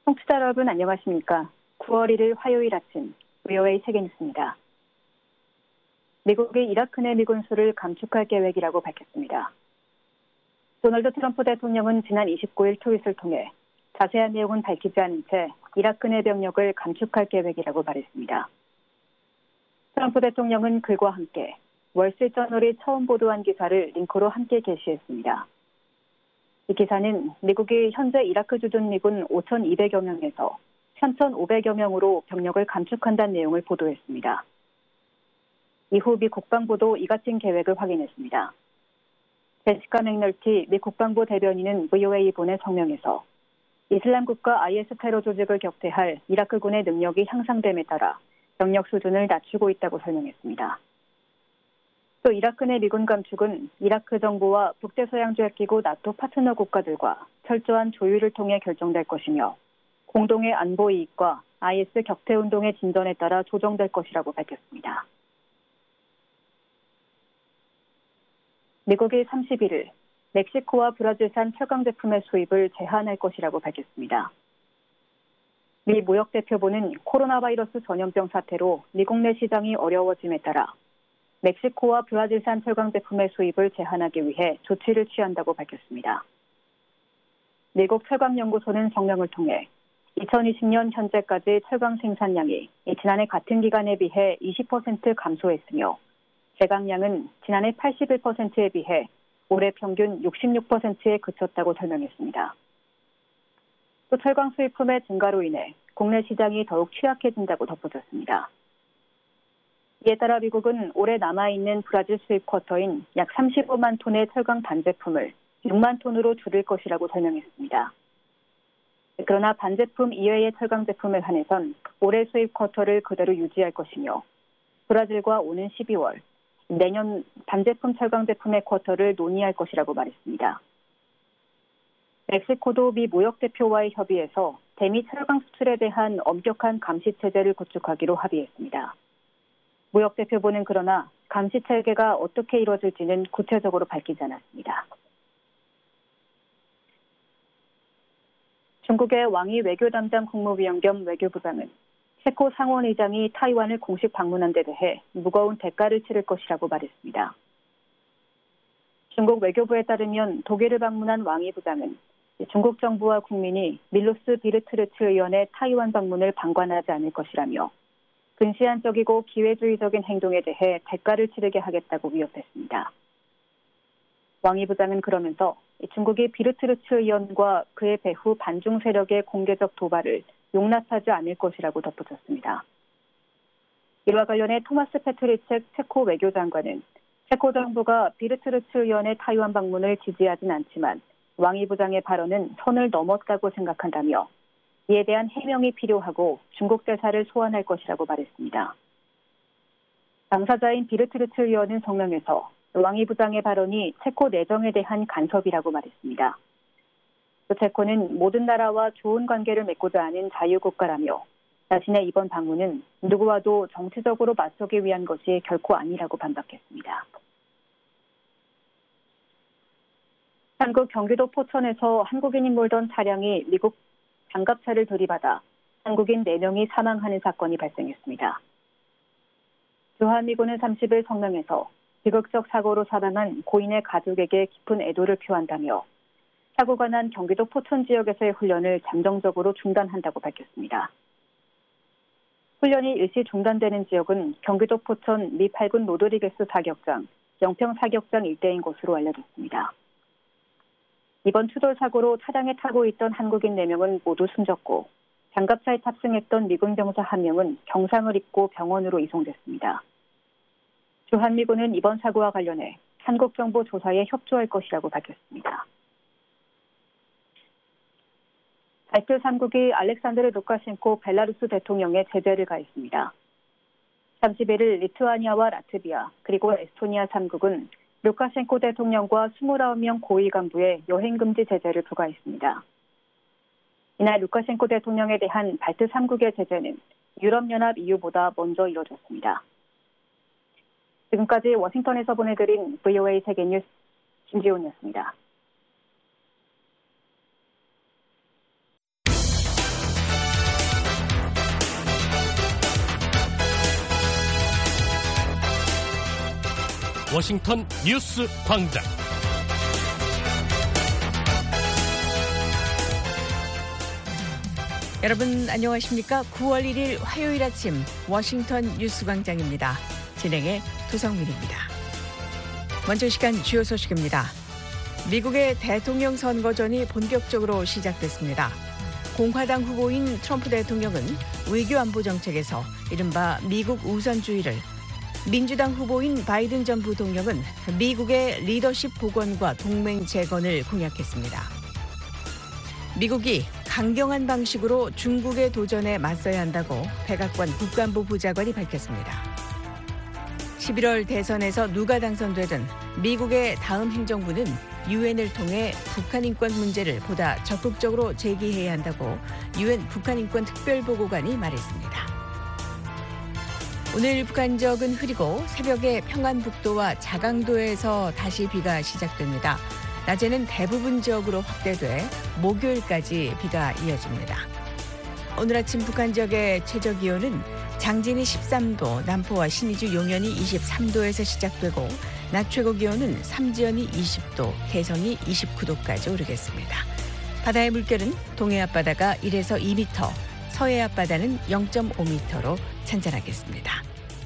청취자 여러분 안녕하십니까? 9월 1일 화요일 아침 VOA 세계뉴스입니다. 미국이 이라크 내 미군수를 감축할 계획이라고 밝혔습니다. 도널드 트럼프 대통령은 지난 29일 트윗을 통해 자세한 내용은 밝히지 않은 채 이라크 내 병력을 감축할 계획이라고 말했습니다. 트럼프 대통령은 글과 함께 월스트리트저널이 처음 보도한 기사를 링크로 함께 게시했습니다. 이 기사는 미국이 현재 이라크 주둔 미군 5,200여 명에서 3,500여 명으로 병력을 감축한다는 내용을 보도했습니다. 이후 미 국방부도 이 같은 계획을 확인했습니다. 제시카 맥널티 미 국방부 대변인은 VOA 보낸 성명에서 이슬람국가 IS 테러 조직을 격퇴할 이라크군의 능력이 향상됨에 따라 병력 수준을 낮추고 있다고 설명했습니다. 또 이라크 내 미군 감축은 이라크 정부와 북대서양조약기구 나토 파트너 국가들과 철저한 조율을 통해 결정될 것이며 공동의 안보 이익과 IS 격퇴 운동의 진전에 따라 조정될 것이라고 밝혔습니다. 미국이 31일 멕시코와 브라질산 철강 제품의 수입을 제한할 것이라고 밝혔습니다. 미 무역대표부는 코로나 바이러스 전염병 사태로 미국 내 시장이 어려워짐에 따라 멕시코와 브라질산 철강 제품의 수입을 제한하기 위해 조치를 취한다고 밝혔습니다. 미국 철강연구소는 성명을 통해 2020년 현재까지 철강 생산량이 지난해 같은 기간에 비해 20% 감소했으며 제강량은 지난해 81%에 비해 올해 평균 66%에 그쳤다고 설명했습니다. 또 철강 수입품의 증가로 인해 국내 시장이 더욱 취약해진다고 덧붙였습니다. 이에 따라 미국은 올해 남아있는 브라질 수입 쿼터인 약 35만 톤의 철강 반제품을 6만 톤으로 줄일 것이라고 설명했습니다. 그러나 반제품 이외의 철강 제품에 한해선 올해 수입 쿼터를 그대로 유지할 것이며 브라질과 오는 12월, 내년 반제품 철강 제품의 쿼터를 논의할 것이라고 말했습니다. 멕시코도 미 무역대표와의 협의에서 대미 철강 수출에 대한 엄격한 감시 체제를 구축하기로 합의했습니다. 무역대표부는 그러나 감시 체계가 어떻게 이루어질지는 구체적으로 밝히지 않았습니다. 중국의 왕이 외교담당 국무위원 겸 외교부장은 체코 상원의장이 타이완을 공식 방문한 데 대해 무거운 대가를 치를 것이라고 말했습니다. 중국 외교부에 따르면 독일을 방문한 왕이 부장은 중국 정부와 국민이 밀로스 비르트르츠 의원의 타이완 방문을 방관하지 않을 것이라며 근시안적이고 기회주의적인 행동에 대해 대가를 치르게 하겠다고 위협했습니다. 왕이 부장은 그러면서 중국이 비르트르츠 의원과 그의 배후 반중 세력의 공개적 도발을 용납하지 않을 것이라고 덧붙였습니다. 이와 관련해 토마스 페트리책 체코 외교장관은 체코 정부가 비르트르츠 의원의 타이완 방문을 지지하진 않지만 왕이 부장의 발언은 선을 넘었다고 생각한다며 이에 대한 해명이 필요하고 중국 대사를 소환할 것이라고 말했습니다. 당사자인 비르트르츠 의원은 성명에서 왕이 부장의 발언이 체코 내정에 대한 간섭이라고 말했습니다. 또 체코는 모든 나라와 좋은 관계를 맺고자 하는 자유국가라며 자신의 이번 방문은 누구와도 정치적으로 맞서기 위한 것이 결코 아니라고 반박했습니다. 한국 경기도 포천에서 한국인이 몰던 차량이 미국 장갑차를 들이받아 한국인 4명이 사망하는 사건이 발생했습니다. 주한미군은 30일 성명에서 비극적 사고로 사망한 고인의 가족에게 깊은 애도를 표한다며 사고가 난 경기도 포천 지역에서의 훈련을 잠정적으로 중단한다고 밝혔습니다. 훈련이 일시 중단되는 지역은 경기도 포천 미 8군 로드리게스 사격장, 영평 사격장 일대인 것으로 알려졌습니다. 이번 추돌 사고로 차량에 타고 있던 한국인 4명은 모두 숨졌고 장갑차에 탑승했던 미군 병사 1명은 경상을 입고 병원으로 이송됐습니다. 주한미군은 이번 사고와 관련해 한국 정부 조사에 협조할 것이라고 밝혔습니다. 발트 3국이 알렉산드르 루카셴코 벨라루스 대통령의 제재를 가했습니다. 31일 리투아니아와 라트비아 그리고 에스토니아 3국은 루카셴코 대통령과 29명 고위 간부의 여행금지 제재를 부과했습니다. 이날 루카셴코 대통령에 대한 발트 3국의 제재는 유럽연합 EU보다 먼저 이뤄졌습니다. 지금까지 워싱턴에서 보내드린 VOA 세계뉴스 김지훈이었습니다. 워싱턴 뉴스 광장. 여러분 안녕하십니까? 9월 1일 화요일 아침 워싱턴 뉴스 광장입니다. 진행의 도성민입니다. 먼저 시간 주요 소식입니다. 미국의 대통령 선거전이 본격적으로 시작됐습니다. 공화당 후보인 트럼프 대통령은 외교 안보 정책에서 이른바 미국 우선주의를, 민주당 후보인 바이든 전 부통령은 미국의 리더십 복원과 동맹 재건을 공약했습니다. 미국이 강경한 방식으로 중국의 도전에 맞서야 한다고 백악관 국가안보 부장관이 밝혔습니다. 11월 대선에서 누가 당선되든 미국의 다음 행정부는 유엔을 통해 북한 인권 문제를 보다 적극적으로 제기해야 한다고 유엔 북한 인권 특별보고관이 말했습니다. 오늘 북한적은 흐리고 새벽에 평안북도와 자강도에서 다시 비가 시작됩니다. 낮에는 대부분 지역으로 확대돼 목요일까지 비가 이어집니다. 오늘 아침 북한 지역의 최저 기온은 장진이 13도, 남포와 신의주 용현이 23도에서 시작되고 낮 최고 기온은 삼지연이 20도, 개성이 29도까지 오르겠습니다. 바다의 물결은 동해 앞바다가 1에서 2m, 서해 앞바다는 0.5m로 잔잔하겠습니다.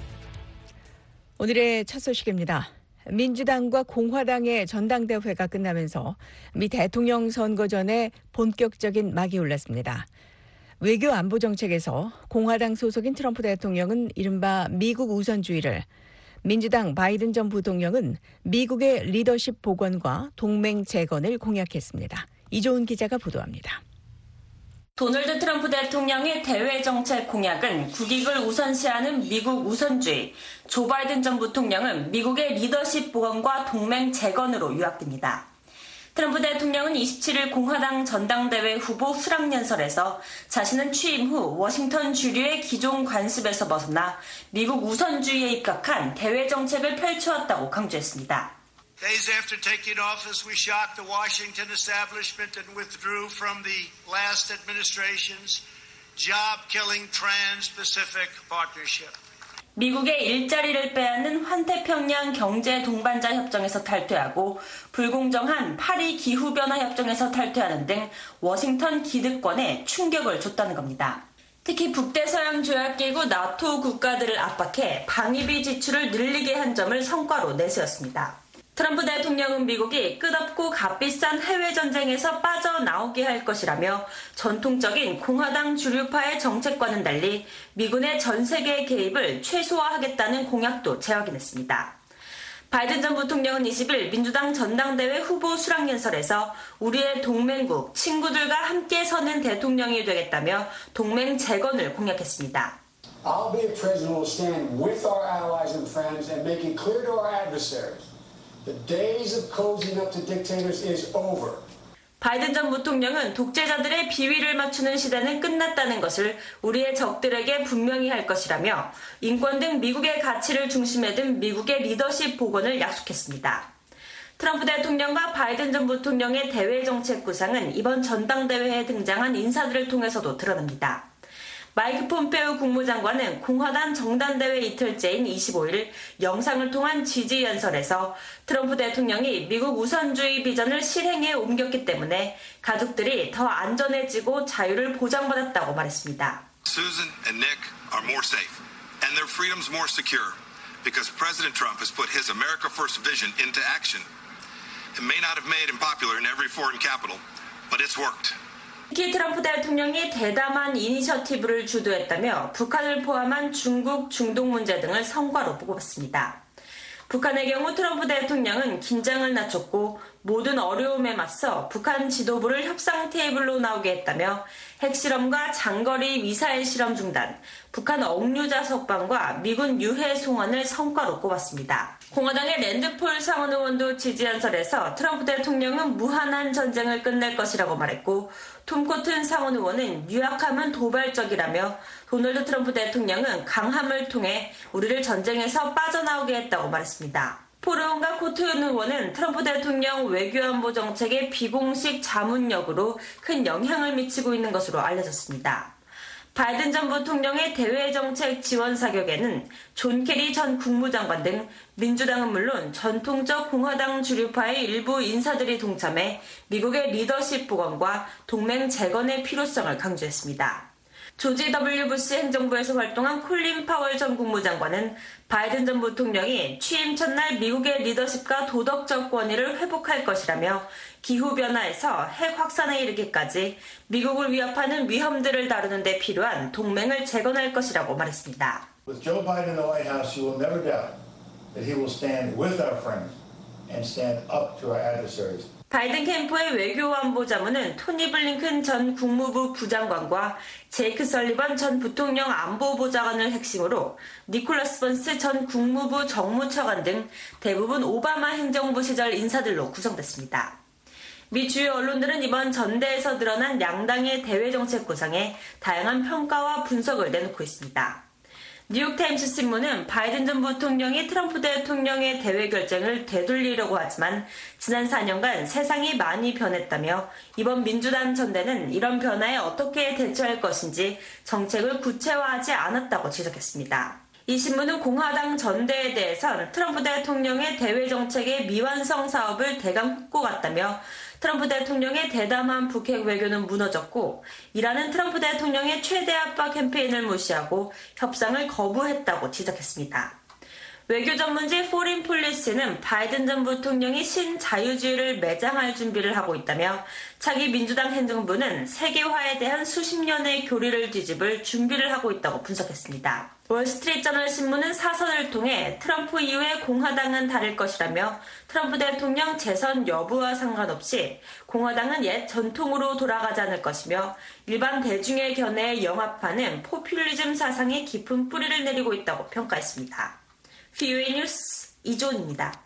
오늘의 첫 소식입니다. 민주당과 공화당의 전당대회가 끝나면서 미 대통령 선거 전에 본격적인 막이 올랐습니다. 외교 안보 정책에서 공화당 소속인 트럼프 대통령은 이른바 미국 우선주의를, 민주당 바이든 전 부통령은 미국의 리더십 복원과 동맹 재건을 공약했습니다. 이조은 기자가 보도합니다. 도널드 트럼프 대통령의 대외 정책 공약은 국익을 우선시하는 미국 우선주의, 조 바이든 전 부통령은 미국의 리더십 복원과 동맹 재건으로 요약됩니다. 트럼프 대통령은 27일 공화당 전당대회 후보 수락연설에서 자신은 취임 후 워싱턴 주류의 기존 관습에서 벗어나 미국 우선주의에 입각한 대외 정책을 펼쳐왔다고 강조했습니다. Days after taking office, we shocked the Washington establishment and withdrew from the last administration's job-killing Trans-Pacific Partnership. 미국의 일자리를 빼앗는 환태평양 경제 동반자 협정에서 탈퇴하고 불공정한 파리 기후변화 협정에서 탈퇴하는 등 워싱턴 기득권에 충격을 줬다는 겁니다. 특히 북대서양 조약기구 나토 국가들을 압박해 방위비 지출을 늘리게 한 점을 성과로 내세웠습니다. 트럼프 대통령은 미국이 끝없고 값비싼 해외 전쟁에서 빠져나오게 할 것이라며 전통적인 공화당 주류파의 정책과는 달리 미군의 전 세계 개입을 최소화하겠다는 공약도 재확인했습니다. 바이든 전 부통령은 20일 민주당 전당대회 후보 수락연설에서 우리의 동맹국, 친구들과 함께 서는 대통령이 되겠다며 동맹 재건을 공약했습니다. I'll be a president who will stand with our allies and friends and make it clear to our adversaries. The days of cozying up to dictators is over. 바이든 전 부통령은 독재자들의 비위를 맞추는 시대는 끝났다는 것을 우리의 적들에게 분명히 할 것이라며 인권 등 미국의 가치를 중심에 둔 미국의 리더십 복원을 약속했습니다. 트럼프 대통령과 바이든 전 부통령의 대외 정책 구상은 이번 전당대회에 등장한 인사들을 통해서도 드러납니다. 마이크 폼페오 국무장관은 공화당 정당대회 이틀째인 25일 영상을 통한 지지 연설에서 트럼프 대통령이 미국 우선주의 비전을 실행에 옮겼기 때문에 가족들이 더 안전해지고 자유를 보장받았다고 말했습니다. Susan and Nick are more safe and their freedoms more secure because President Trump has put his America First vision into action. It may not have made him popular in every foreign capital, but it's worked. 특히 트럼프 대통령이 대담한 이니셔티브를 주도했다며 북한을 포함한 중국, 중동 문제 등을 성과로 보고받습니다. 북한의 경우 트럼프 대통령은 긴장을 낮췄고 모든 어려움에 맞서 북한 지도부를 협상 테이블로 나오게 했다며 핵실험과 장거리 미사일 실험 중단, 북한 억류자 석방과 미군 유해 송환을 성과로 꼽았습니다. 공화당의 랜드폴 상원 의원도 지지 연설에서 트럼프 대통령은 무한한 전쟁을 끝낼 것이라고 말했고 톰 코튼 상원 의원은 유약함은 도발적이라며 도널드 트럼프 대통령은 강함을 통해 우리를 전쟁에서 빠져나오게 했다고 말했습니다. 폴 의원과 코튼 의원은 트럼프 대통령 외교안보 정책의 비공식 자문력으로 큰 영향을 미치고 있는 것으로 알려졌습니다. 바이든 전 부통령의 대외정책 지원 사격에는 존 케리 전 국무장관 등 민주당은 물론 전통적 공화당 주류파의 일부 인사들이 동참해 미국의 리더십 복원과 동맹 재건의 필요성을 강조했습니다. 조지 W. 부시 행정부에서 활동한 콜린 파월 전 국무장관은 바이든 전 부통령이 취임 첫날 미국의 리더십과 도덕적 권위를 회복할 것이라며 기후변화에서 핵 확산에 이르기까지 미국을 위협하는 위험들을 다루는 데 필요한 동맹을 재건할 것이라고 말했습니다. With Joe Biden in the White House, you will never doubt that he will stand with our friends and stand up to our adversaries. 바이든 캠프의 외교안보자문은 토니 블링컨 전 국무부 부장관과 제이크 설리번 전 부통령 안보보좌관을 핵심으로 니콜라스 번스 전 국무부 정무차관 등 대부분 오바마 행정부 시절 인사들로 구성됐습니다. 미 주요 언론들은 이번 전대에서 드러난 양당의 대외정책 구상에 다양한 평가와 분석을 내놓고 있습니다. 뉴욕타임스 신문은 바이든 전 부통령이 트럼프 대통령의 대외 결정을 되돌리려고 하지만 지난 4년간 세상이 많이 변했다며 이번 민주당 전대는 이런 변화에 어떻게 대처할 것인지 정책을 구체화하지 않았다고 지적했습니다. 이 신문은 공화당 전대에 대해선 트럼프 대통령의 대외 정책의 미완성 사업을 대강 훑고갔다며 트럼프 대통령의 대담한 북핵 외교는 무너졌고 이라는 트럼프 대통령의 최대 압박 캠페인을 무시하고 협상을 거부했다고 지적했습니다. 외교 전문지 포린 폴리시는 바이든 전 부통령이 신자유주의를 매장할 준비를 하고 있다며 차기 민주당 행정부는 세계화에 대한 수십 년의 교리를 뒤집을 준비를 하고 있다고 분석했습니다. 월스트리트저널 신문은 사설을 통해 트럼프 이후에 공화당은 다를 것이라며 트럼프 대통령 재선 여부와 상관없이 공화당은 옛 전통으로 돌아가지 않을 것이며 일반 대중의 견해에 영합하는 포퓰리즘 사상에 깊은 뿌리를 내리고 있다고 평가했습니다. VOA 뉴스 이조은입니다.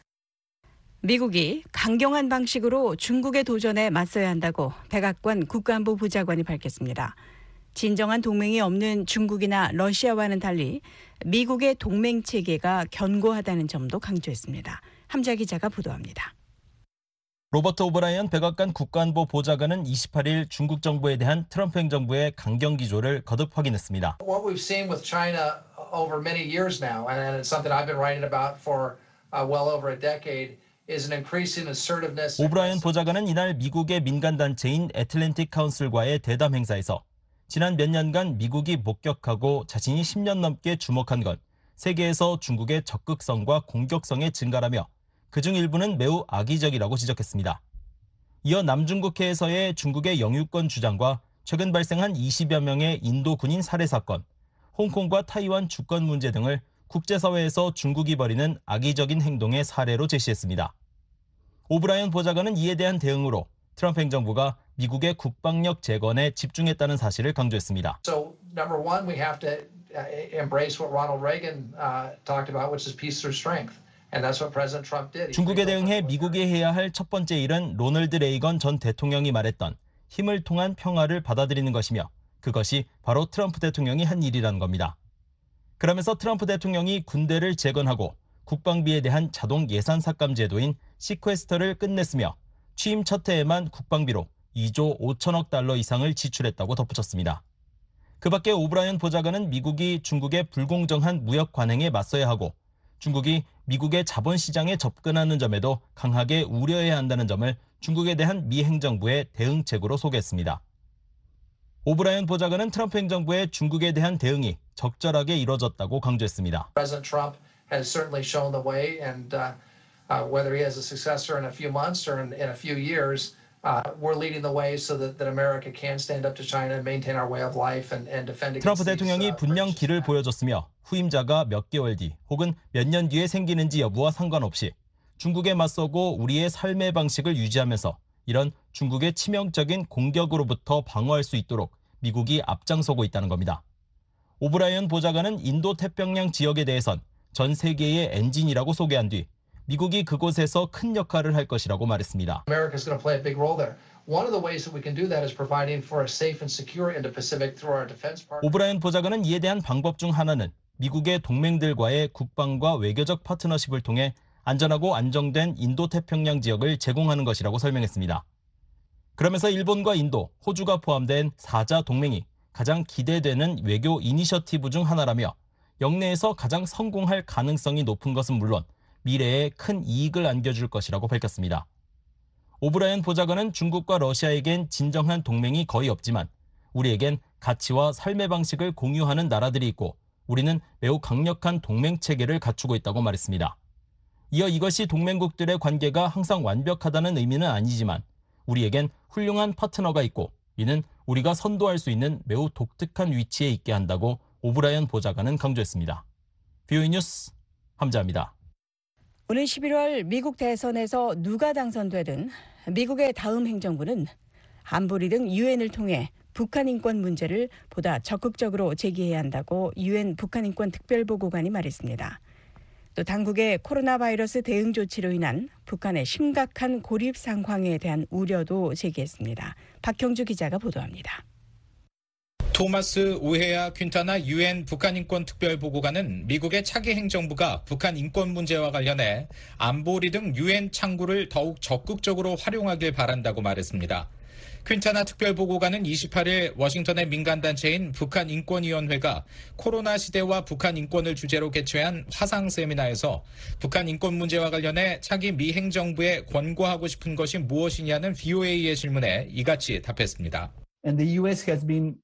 미국이 강경한 방식으로 중국의 도전에 맞서야 한다고 백악관 국가안보 부장관이 밝혔습니다. 진정한 동맹이 없는 중국이나 러시아와는 달리 미국의 동맹 체계가 견고하다는 점도 강조했습니다. 함자 기자가 보도합니다. 로버트 오브라이언 백악관 국가안보 보좌관은 28일 중국 정부에 대한 트럼프 행정부의 강경 기조를 거듭 확인했습니다. What we've seen with China over many years now, and it's something I've been writing about for well over a decade, is an increasing assertiveness. 오브라이언 보좌관은 이날 미국의 민간단체인 애틀랜틱 카운슬과의 대담 행사에서 지난 몇 년간 미국이 목격하고 자신이 10년 넘게 주목한 건 세계에서 중국의 적극성과 공격성의 증가라며 그중 일부는 매우 악의적이라고 지적했습니다. 이어 남중국해에서의 중국의 영유권 주장과 최근 발생한 20여 명의 인도 군인 살해 사건, 홍콩과 타이완 주권 문제 등을 국제사회에서 중국이 벌이는 악의적인 행동의 사례로 제시했습니다. 오브라이언 보좌관은 이에 대한 대응으로 트럼프 행정부가 미국의 국방력 재건에 집중했다는 사실을 강조했습니다. So number one, we have to embrace what Ronald Reagan talked about, which is peace through strength. And that's what President Trump did. 중국에 대응해 미국이 해야 할 첫 번째 일은 로널드 레이건 전 대통령이 말했던 힘을 통한 평화를 받아들이는 것이며 그것이 바로 트럼프 대통령이 한 일이라는 겁니다. 그러면서 트럼프 대통령이 군대를 재건하고 국방비에 대한 자동 예산 삭감 제도인 시퀘스터를 끝냈으며 취임 첫 해에만 국방비로 2조 5천억 달러 이상을 지출했다고 덧붙였습니다. 그 밖에 오브라이언 보좌관은 미국이 중국의 불공정한 무역 관행에 맞서야 하고 중국이 미국의 자본시장에 접근하는 점에도 강하게 우려해야 한다는 점을 중국에 대한 미 행정부의 대응책으로 소개했습니다. 오브라이언 보좌관은 트럼프 행정부의 중국에 대한 대응이 적절하게 이뤄졌다고 강조했습니다. President Trump has certainly shown the way, and whether he has a successor in a few months or in a few years, we're leading the way so that America can stand up to China and maintain our way of life and defend against. 트럼프 대통령이 분명 길을 보여줬으며 후임자가 몇 개월 뒤 혹은 몇 년 뒤에 생기는지 여부와 상관없이 중국에 맞서고 우리의 삶의 방식을 유지하면서 이런 중국의 치명적인 공격으로부터 방어할 수 있도록 미국이 앞장서고 있다는 겁니다. 오브라이언 보좌관은 인도 태평양 지역에 대해선 전 세계의 엔진이라고 소개한 뒤 미국이 그곳에서 큰 역할을 할 것이라고 말했습니다. America's going to play a big role there. One of the ways that we can do that is providing for a safe and secure Indo-Pacific through our defense partners. 오브라이언 보좌관은 이에 대한 방법 중 하나는 미국의 동맹들과의 국방과 외교적 파트너십을 통해 안전하고 안정된 인도 태평양 지역을 제공하는 것이라고 설명했습니다. 그러면서 일본과 인도, 호주가 포함된 4자 동맹이 가장 기대되는 외교 이니셔티브 중 하나라며 영내에서 가장 성공할 가능성이 높은 것은 물론 미래에 큰 이익을 안겨줄 것이라고 밝혔습니다. 오브라이언 보좌관은 중국과 러시아에겐 진정한 동맹이 거의 없지만 우리에겐 가치와 삶의 방식을 공유하는 나라들이 있고 우리는 매우 강력한 동맹 체계를 갖추고 있다고 말했습니다. 이어 이것이 동맹국들의 관계가 항상 완벽하다는 의미는 아니지만 우리에겐 훌륭한 파트너가 있고 이는 우리가 선도할 수 있는 매우 독특한 위치에 있게 한다고 오브라이언 보좌관은 강조했습니다. VOA 뉴스 함자입니다. 오는 11월 미국 대선에서 누가 당선되든 미국의 다음 행정부는 안보리 등 유엔을 통해 북한 인권 문제를 보다 적극적으로 제기해야 한다고 유엔 북한 인권 특별보고관이 말했습니다. 또 당국의 코로나 바이러스 대응 조치로 인한 북한의 심각한 고립 상황에 대한 우려도 제기했습니다. 박형주 기자가 보도합니다. 토마스 오헤아 퀸타나 유엔 북한 인권 특별보고관은 미국의 차기 행정부가 북한 인권 문제와 관련해 안보리 등 유엔 창구를 더욱 적극적으로 활용하길 바란다고 말했습니다. 퀸타나 특별보고관은 28일 워싱턴의 민간단체인 북한인권위원회가 코로나 시대와 북한 인권을 주제로 개최한 화상 세미나에서 북한 인권 문제와 관련해 차기 미 행정부에 권고하고 싶은 것이 무엇이냐는 VOA의 질문에 이같이 답했습니다. And the US has been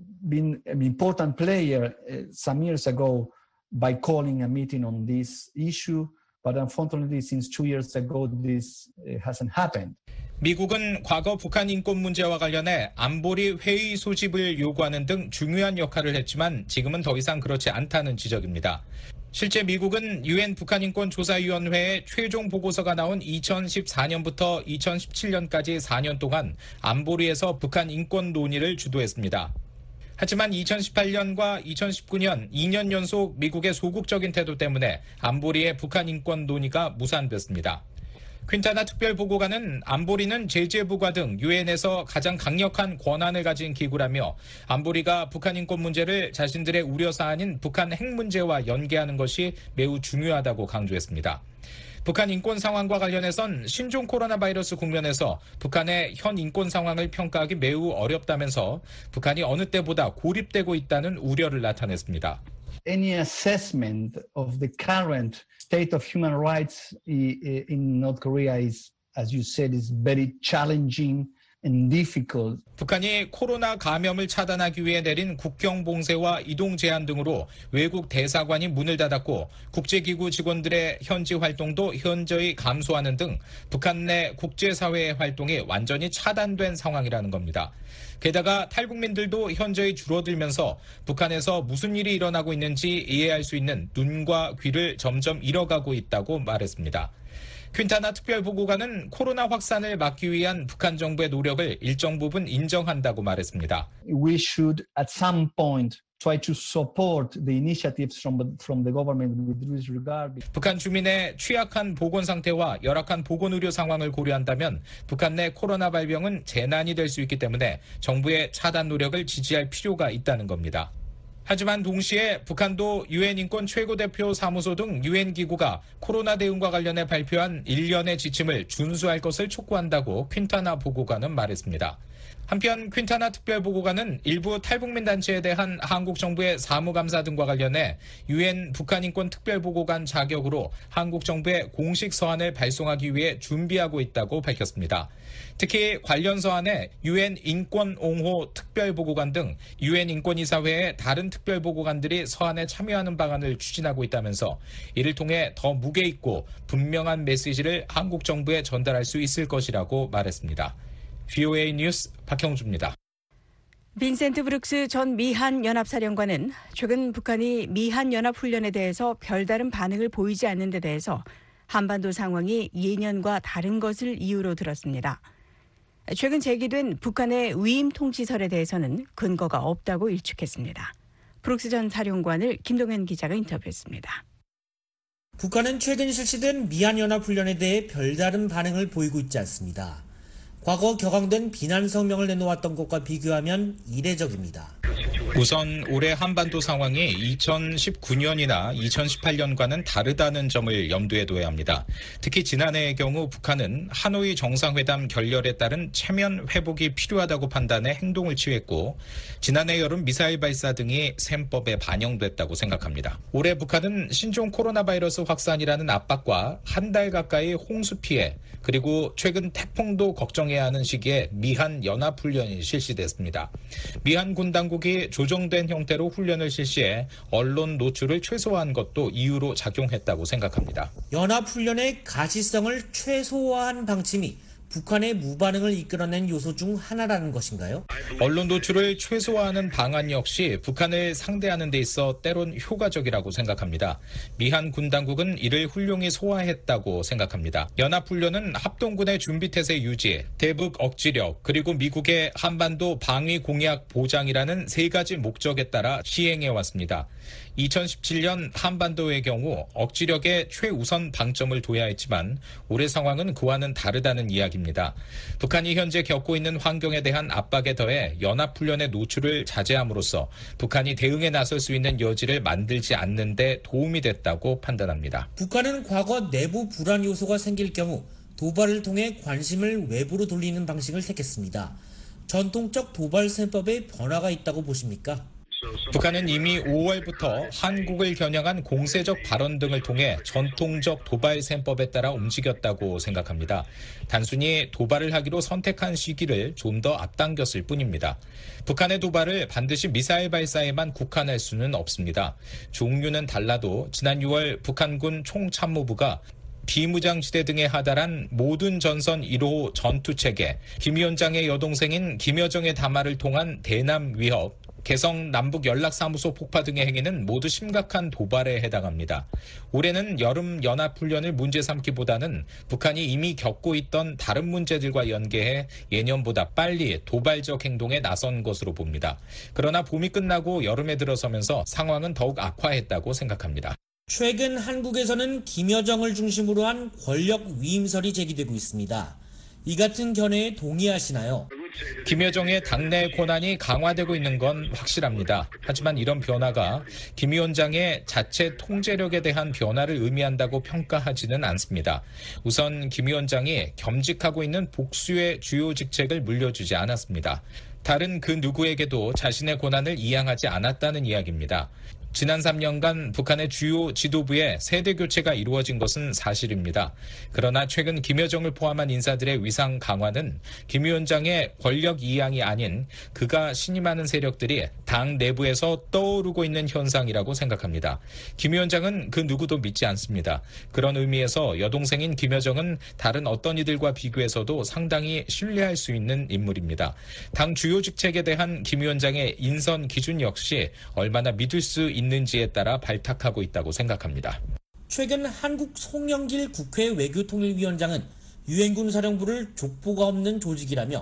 an important player some years ago by calling a meeting on this issue, but unfortunately since 2 years ago this hasn't happened. 미국은 과거 북한 인권 문제와 관련해 안보리 회의 소집을 요구하는 등 중요한 역할을 했지만 지금은 더 이상 그렇지 않다는 지적입니다. 실제 미국은 유엔 북한인권조사위원회의 최종 보고서가 나온 2014년부터 2017년까지 4년 동안 안보리에서 북한 인권 논의를 주도했습니다. 하지만 2018년과 2019년 2년 연속 미국의 소극적인 태도 때문에 안보리의 북한 인권 논의가 무산됐습니다. 퀸타나 특별보고관은 안보리는 제재부가 등 유엔에서 가장 강력한 권한을 가진 기구라며 안보리가 북한 인권 문제를 자신들의 우려사안인 북한 핵 문제와 연계하는 것이 매우 중요하다고 강조했습니다. 북한 인권 상황과 관련해선 신종 코로나 바이러스 국면에서 북한의 현 인권 상황을 평가하기 매우 어렵다면서 북한이 어느 때보다 고립되고 있다는 우려를 나타냈습니다. Any assessment of the current state of human rights in North Korea is, as you said, is very challenging and difficult. 북한이 코로나 감염을 차단하기 위해 내린 국경 봉쇄와 이동 제한 등으로 외국 대사관이 문을 닫았고 국제기구 직원들의 현지 활동도 현저히 감소하는 등 북한 내 국제사회의 활동이 완전히 차단된 상황이라는 겁니다. 게다가 탈북민들도 현저히 줄어들면서 북한에서 무슨 일이 일어나고 있는지 이해할 수 있는 눈과 귀를 점점 잃어가고 있다고 말했습니다. 퀸타나 특별보고관은 코로나 확산을 막기 위한 북한 정부의 노력을 일정 부분 인정한다고 말했습니다. We should at some point try to support the initiatives from the government with this regard. 북한 주민의 취약한 보건 상태와 열악한 보건 의료 상황을 고려한다면 북한 내 코로나 발병은 재난이 될 수 있기 때문에 정부의 차단 노력을 지지할 필요가 있다는 겁니다. 하지만 동시에 북한도 유엔 인권 최고대표 사무소 등 유엔 기구가 코로나 대응과 관련해 발표한 일련의 지침을 준수할 것을 촉구한다고 퀸타나 보고관은 말했습니다. 한편 퀸타나 특별보고관은 일부 탈북민 단체에 대한 한국 정부의 사무감사 등과 관련해 유엔 북한인권 특별보고관 자격으로 한국 정부에 공식 서한을 발송하기 위해 준비하고 있다고 밝혔습니다. 특히 관련 서한에 유엔 인권옹호 특별보고관 등 유엔 인권이사회의 다른 특별보고관들이 서한에 참여하는 방안을 추진하고 있다면서 이를 통해 더 무게 있고 분명한 메시지를 한국 정부에 전달할 수 있을 것이라고 말했습니다. VOA 뉴스 박형주입니다. 빈센트 브룩스 전 미한연합사령관은 최근 북한이 미한연합훈련에 대해서 별다른 반응을 보이지 않는 데 대해서 한반도 상황이 예년과 다른 것을 이유로 들었습니다. 최근 제기된 북한의 위임 통치설에 대해서는 근거가 없다고 일축했습니다. 브룩스 전 사령관을 김동현 기자가 인터뷰했습니다. 북한은 최근 실시된 미한연합훈련에 대해 별다른 반응을 보이고 있지 않습니다. 과거 격앙된 비난 성명을 내놓았던 것과 비교하면 이례적입니다. 우선 올해 한반도 상황이 2019년이나 2018년과는 다르다는 점을 염두에 둬야 합니다. 특히 지난해의 경우 북한은 하노이 정상회담 결렬에 따른 체면 회복이 필요하다고 판단해 행동을 취했고 지난해 여름 미사일 발사 등이 셈법에 반영됐다고 생각합니다. 올해 북한은 신종 코로나 바이러스 확산이라는 압박과 한 달 가까이 홍수 피해 그리고 최근 태풍도 걱정해야 하는 시기에 미한 연합훈련이 실시됐습니다. 미한 군 당국이 조정된 형태로 훈련을 실시해 언론 노출을 최소화한 것도 이유로 작용했다고 생각합니다. 연합훈련의 가시성을 최소화한 방침이 북한의 무반응을 이끌어낸 요소 중 하나라는 것인가요? 언론 노출을 최소화하는 방안 역시 북한을 상대하는 데 있어 때론 효과적이라고 생각합니다. 미한 군 당국은 이를 훌륭히 소화했다고 생각합니다. 연합훈련은 합동군의 준비태세 유지, 대북 억지력, 그리고 미국의 한반도 방위 공약 보장이라는 세 가지 목적에 따라 시행해왔습니다. 2017년 한반도의 경우 억지력에 최우선 방점을 둬야 했지만 올해 상황은 그와는 다르다는 이야기입니다. 북한이 현재 겪고 있는 환경에 대한 압박에 더해 연합훈련의 노출을 자제함으로써 북한이 대응에 나설 수 있는 여지를 만들지 않는 데 도움이 됐다고 판단합니다. 북한은 과거 내부 불안 요소가 생길 경우 도발을 통해 관심을 외부로 돌리는 방식을 택했습니다. 전통적 도발 셈법에 변화가 있다고 보십니까? 북한은 이미 5월부터 한국을 겨냥한 공세적 발언 등을 통해 전통적 도발 셈법에 따라 움직였다고 생각합니다. 단순히 도발을 하기로 선택한 시기를 좀 더 앞당겼을 뿐입니다. 북한의 도발을 반드시 미사일 발사에만 국한할 수는 없습니다. 종류는 달라도 지난 6월 북한군 총참모부가 비무장지대 등에 하달한 모든 전선 1호 전투체계, 김 위원장의 여동생인 김여정의 담화를 통한 대남 위협, 개성 남북연락사무소 폭파 등의 행위는 모두 심각한 도발에 해당합니다. 올해는 여름 연합훈련을 문제 삼기보다는 북한이 이미 겪고 있던 다른 문제들과 연계해 예년보다 빨리 도발적 행동에 나선 것으로 봅니다. 그러나 봄이 끝나고 여름에 들어서면서 상황은 더욱 악화했다고 생각합니다. 최근 한국에서는 김여정을 중심으로 한 권력 위임설이 제기되고 있습니다. 이 같은 견해에 동의하시나요? 김여정의 당내 권한이 강화되고 있는 건 확실합니다. 하지만 이런 변화가 김 위원장의 자체 통제력에 대한 변화를 의미한다고 평가하지는 않습니다. 우선 김 위원장이 겸직하고 있는 복수의 주요 직책을 물려주지 않았습니다. 다른 그 누구에게도 자신의 권한을 이양하지 않았다는 이야기입니다. 지난 3년간 북한의 주요 지도부의 세대 교체가 이루어진 것은 사실입니다. 그러나 최근 김여정을 포함한 인사들의 위상 강화는 김 위원장의 권력 이양이 아닌 그가 신임하는 세력들이 당 내부에서 떠오르고 있는 현상이라고 생각합니다. 김 위원장은 그 누구도 믿지 않습니다. 그런 의미에서 여동생인 김여정은 다른 어떤 이들과 비교해서도 상당히 신뢰할 수 있는 인물입니다. 당 주요 직책에 대한 김 위원장의 인선 기준 역시 얼마나 믿을 수 있는지에 따라 발탁하고 있다고 생각합니다. 최근 한국 송영길 국회 외교통일위원장은 유엔군 사령부를 족보가 없는 조직이라며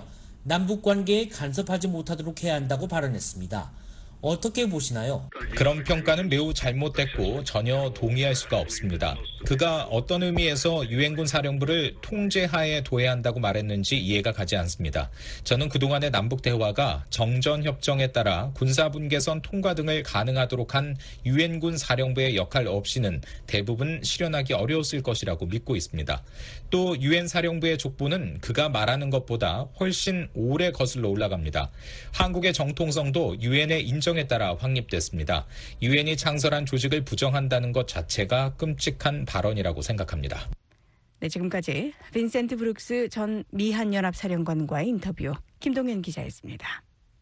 남북관계에 간섭하지 못하도록 해야 한다고 발언했습니다. 어떻게 보시나요? 그런 평가는 매우 잘못됐고 전혀 동의할 수가 없습니다. 그가 어떤 의미에서 유엔군 사령부를 통제하에 둬야 한다고 말했는지 이해가 가지 않습니다. 저는 그동안의 남북 대화가 정전협정에 따라 군사분계선 통과 등을 가능하도록 한 유엔군 사령부의 역할 없이는 대부분 실현하기 어려웠을 것이라고 믿고 있습니다. 또 유엔 사령부의 족보는 그가 말하는 것보다 훨씬 오래 거슬러 올라갑니다. 한국의 정통성도 유엔의 인정에 따라 확립됐습니다. 유엔이 창설한 조직을 부정한다는 것 자체가 끔찍한 발언이라고 생각합니다. 네, 지금까지 빈센트 브룩스 전 미한연합사령관과의 인터뷰 김동현 기자였습니다.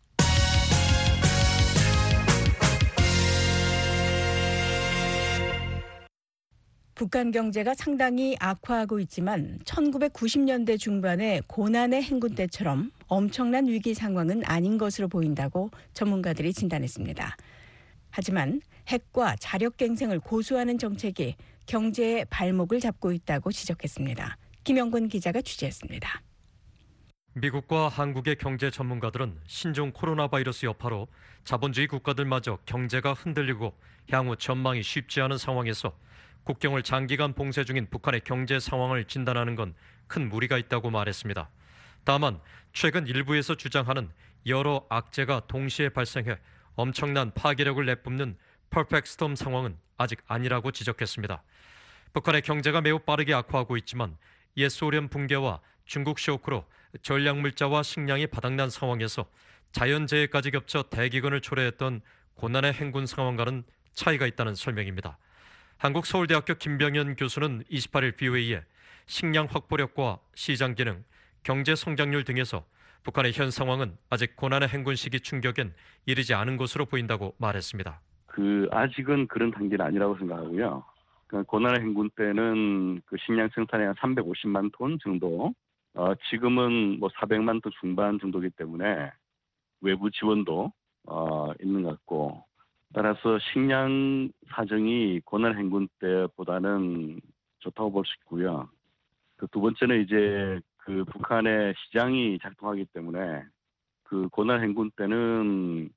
북한 경제가 상당히 악화하고 있지만 1990년대 중반의 고난의 행군 때처럼 엄청난 위기 상황은 아닌 것으로 보인다고 전문가들이 진단했습니다. 하지만 핵과 자력갱생을 고수하는 정책이 경제의 발목을 잡고 있다고 지적했습니다. 김영권 기자가 취재했습니다. 미국과 한국의 경제 전문가들은 신종 코로나 바이러스 여파로 자본주의 국가들마저 경제가 흔들리고 향후 전망이 쉽지 않은 상황에서 국경을 장기간 봉쇄 중인 북한의 경제 상황을 진단하는 건 큰 무리가 있다고 말했습니다. 다만 최근 일부에서 주장하는 여러 악재가 동시에 발생해 엄청난 파괴력을 내뿜는 퍼펙트 스톰 상황은 아직 아니라고 지적했습니다. 북한의 경제가 매우 빠르게 악화하고 있지만 옛 소련 붕괴와 중국 쇼크로 전략물자와 식량이 바닥난 상황에서 자연재해까지 겹쳐 대기근을 초래했던 고난의 행군 상황과는 차이가 있다는 설명입니다. 한국서울대학교 김병현 교수는 28일 BOA에 식량 확보력과 시장 기능, 경제 성장률 등에서 북한의 현 상황은 아직 고난의 행군 시기 충격엔 이르지 않은 것으로 보인다고 말했습니다. 아직은 그런 단계는 아니라고 생각하고요. 고난의 행군 때는 그 식량 생산이 한 350만 톤 정도, 지금은 뭐 400만 톤 중반 정도이기 때문에 외부 지원도 있는 것 같고, 따라서 식량 사정이 고난 행군 때보다는 좋다고 볼 수 있고요. 그 두 번째는 이제 그 북한의 시장이 작동하기 때문에 그 고난 행군 때는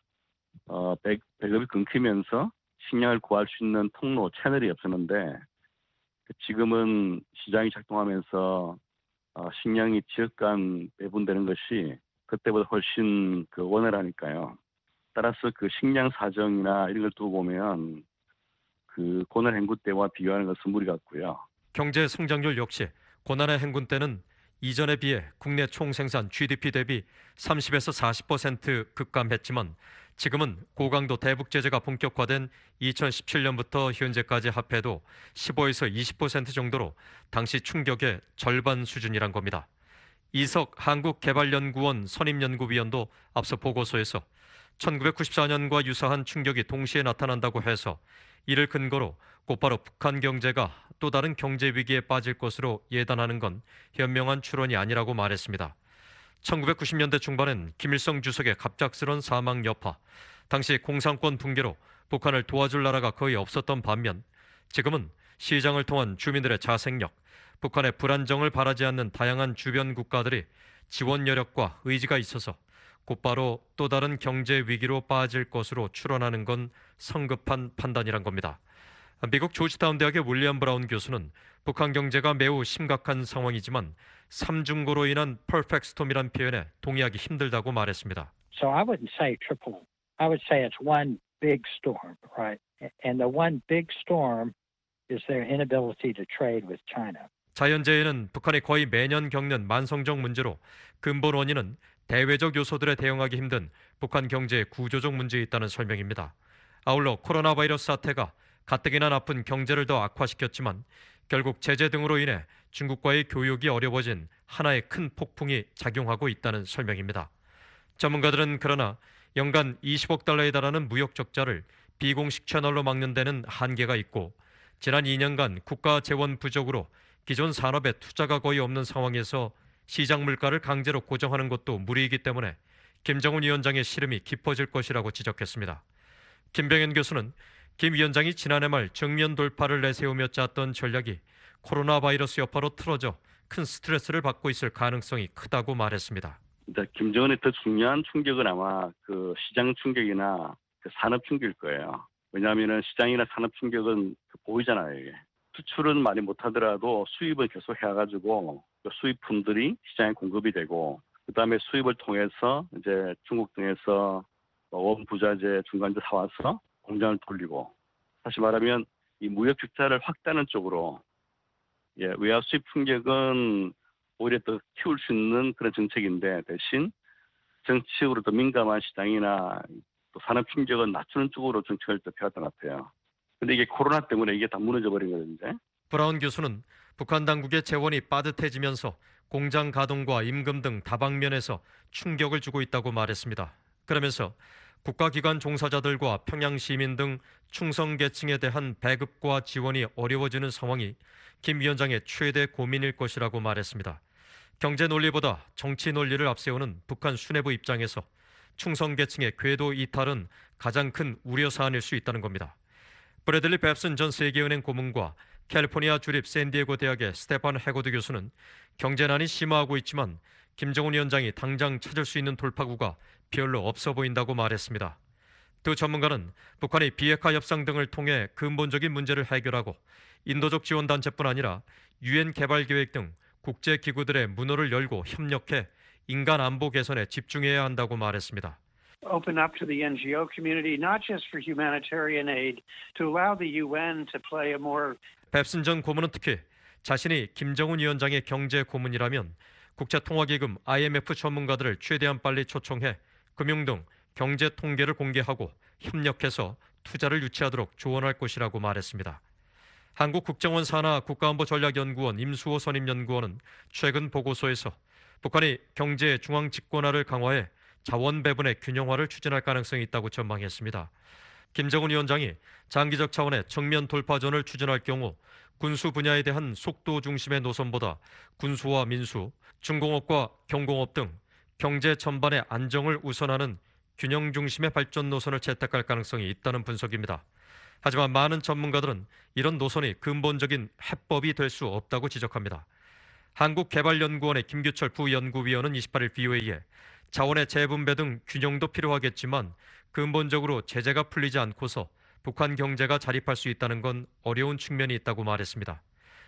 배급이 끊기면서 식량을 구할 수 있는 통로, 채널이 없었는데 지금은 시장이 작동하면서 식량이 지역 간 배분되는 것이 그때보다 훨씬 원활하니까요. 따라서 그 식량 사정이나 이런 걸 두고 보면 그 고난 행군 때와 비교하는 것은 무리 같고요. 경제 성장률 역시 고난의 행군 때는 이전에 비해 국내 총생산 GDP 대비 30에서 40% 급감했지만 지금은 고강도 대북 제재가 본격화된 2017년부터 현재까지 합해도 15에서 20% 정도로 당시 충격의 절반 수준이란 겁니다. 이석 한국개발연구원 선임연구위원도 앞서 보고서에서 1994년과 유사한 충격이 동시에 나타난다고 해서 이를 근거로 곧바로 북한 경제가 또 다른 경제 위기에 빠질 것으로 예단하는 건 현명한 추론이 아니라고 말했습니다. 1990년대 중반엔 김일성 주석의 갑작스런 사망 여파, 당시 공산권 붕괴로 북한을 도와줄 나라가 거의 없었던 반면 지금은 시장을 통한 주민들의 자생력, 북한의 불안정을 바라지 않는 다양한 주변 국가들이 지원 여력과 의지가 있어서 곧바로 또 다른 경제 위기로 빠질 것으로 추론하는 건 성급한 판단이란 겁니다. 미국 조지타운 대학의 윌리엄 브라운 교수는 북한 경제가 매우 심각한 상황이지만 삼중고로 인한 퍼펙트 스톰이란 표현에 동의하기 힘들다고 말했습니다. So I wouldn't say triple. I would say it's one big storm, right? And the one big storm is their inability to trade with China. 자연재해는 북한이 거의 매년 겪는 만성적 문제로 근본 원인은 대외적 요소들에 대응하기 힘든 북한 경제의 구조적 문제에 있다는 설명입니다. 아울러 코로나 바이러스 사태가 가뜩이나 나쁜 경제를 더 악화시켰지만 결국 제재 등으로 인해 중국과의 교역이 어려워진 하나의 큰 폭풍이 작용하고 있다는 설명입니다. 전문가들은 그러나 연간 20억 달러에 달하는 무역 적자를 비공식 채널로 막는 데는 한계가 있고 지난 2년간 국가 재원 부족으로 기존 산업에 투자가 거의 없는 상황에서 시장 물가를 강제로 고정하는 것도 무리이기 때문에 김정은 위원장의 시름이 깊어질 것이라고 지적했습니다. 김병현 교수는 김 위원장이 지난해 말 정면 돌파를 내세우며 짰던 전략이 코로나 바이러스 여파로 틀어져 큰 스트레스를 받고 있을 가능성이 크다고 말했습니다. 김정은의 더 중요한 충격은 아마 그 시장 충격이나 그 산업 충격일 거예요. 왜냐하면 시장이나 산업 충격은 보이잖아요. 이게. 수출은 많이 못하더라도 수입을 계속 해가지고 그 수입품들이 시장에 공급이 되고 그다음에 수입을 통해서 이제 중국 등에서 원부자재, 중간재 사와서 공장을 돌리고 다시 말하면 이 무역 적자를 확대하는 쪽으로 외화 수입 충격은 오히려 더 키울 수 있는 그런 정책인데 대신 정치적으로 더 민감한 시장이나 또 산업 충격은 낮추는 쪽으로 정책을 더 펴왔던 것 같아요. 근데 이게 코로나 때문에 이게 다 무너져 버린 거거든요. 브라운 교수는 북한 당국의 재원이 빠듯해지면서 공장 가동과 임금 등 다방면에서 충격을 주고 있다고 말했습니다. 그러면서 국가기관 종사자들과 평양 시민 등 충성 계층에 대한 배급과 지원이 어려워지는 상황이 김 위원장의 최대 고민일 것이라고 말했습니다. 경제 논리보다 정치 논리를 앞세우는 북한 수뇌부 입장에서 충성 계층의 궤도 이탈은 가장 큰 우려 사안일 수 있다는 겁니다. 브래들리 뱁슨 전 세계은행 고문과 캘리포니아 주립 샌디에고 대학의 스테판 해고드 교수는 경제난이 심화하고 있지만 김정은 위원장이 당장 찾을 수 있는 돌파구가 별로 없어 보인다고 말했습니다. 두 전문가는 북한이 비핵화 협상 등을 통해 근본적인 문제를 해결하고 인도적 지원단체뿐 아니라 유엔 개발계획 등 국제기구들의 문호를 열고 협력해 인간 안보 개선에 집중해야 한다고 말했습니다. open up to the NGO community, not just for humanitarian aid, to allow the UN to play a more. 뱁슨 전 고문은 특히 자신이 김정은 위원장의 경제 고문이라면 국제통화기금 IMF 전문가들을 최대한 빨리 초청해 금융 등 경제 통계를 공개하고 협력해서 투자를 유치하도록 조언할 것이라고 말했습니다. 한국국정원 산하 국가안보전략연구원 임수호 선임연구원은 최근 보고서에서 북한이 경제 중앙 집권화를 강화해 자원 배분의 균형화를 추진할 가능성이 있다고 전망했습니다. 김정은 위원장이 장기적 차원의 정면 돌파전을 추진할 경우 군수 분야에 대한 속도 중심의 노선보다 군수와 민수, 중공업과 경공업 등 경제 전반의 안정을 우선하는 균형 중심의 발전 노선을 채택할 가능성이 있다는 분석입니다. 하지만 많은 전문가들은 이런 노선이 근본적인 해법이 될 수 없다고 지적합니다. 한국개발연구원의 김규철 부연구위원은 28일 BOA에 자원의 재분배 등 균형도 필요하겠지만 근본적으로 제재가 풀리지 않고서 북한 경제가 자립할 수 있다는 건 어려운 측면이 있다고 말했습니다.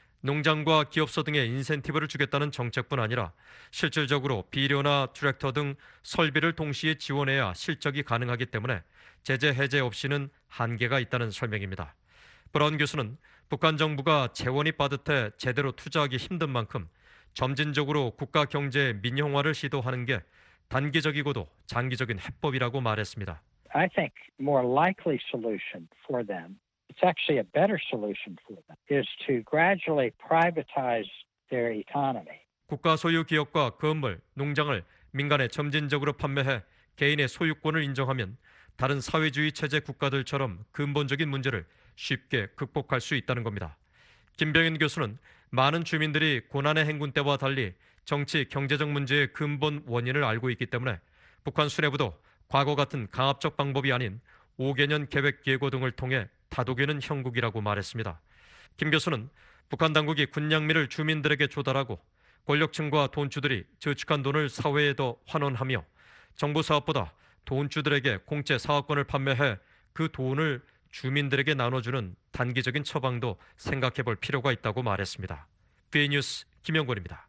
농장과 기업소 등의 인센티브를 주겠다는 정책뿐 아니라 실질적으로 비료나 트랙터 등 설비를 동시에 지원해야 실적이 가능하기 때문에 제재 해제 없이는 한계가 있다는 설명입니다. 브라운 교수는 북한 정부가 재원이 빠듯해 제대로 투자하기 힘든 만큼 점진적으로 국가 경제 민영화를 시도하는 게 단기적이고도 장기적인 해법이라고 말했습니다. I think more likely solution for them, it's actually a better solution for them, is to gradually privatize their economy. 국가 소유 기업과 건물, 농장을 민간에 점진적으로 판매해 개인의 소유권을 인정하면 다른 사회주의 체제 국가들처럼 근본적인 문제를 쉽게 극복할 수 있다는 겁니다. 김병현 교수는 많은 주민들이 고난의 행군 때와 달리 정치, 경제적 문제의 근본 원인을 알고 있기 때문에 북한 수뇌부도 과거 같은 강압적 방법이 아닌 5개년 계획 예고 등을 통해 다독이는 형국이라고 말했습니다. 김 교수는 북한 당국이 군량미를 주민들에게 조달하고 권력층과 돈주들이 저축한 돈을 사회에 더 환원하며 정부 사업보다 돈주들에게 공짜 사업권을 판매해 그 돈을 주민들에게 나눠주는 단기적인 처방도 생각해 볼 필요가 있다고 말했습니다. BA 뉴스 김영권입니다.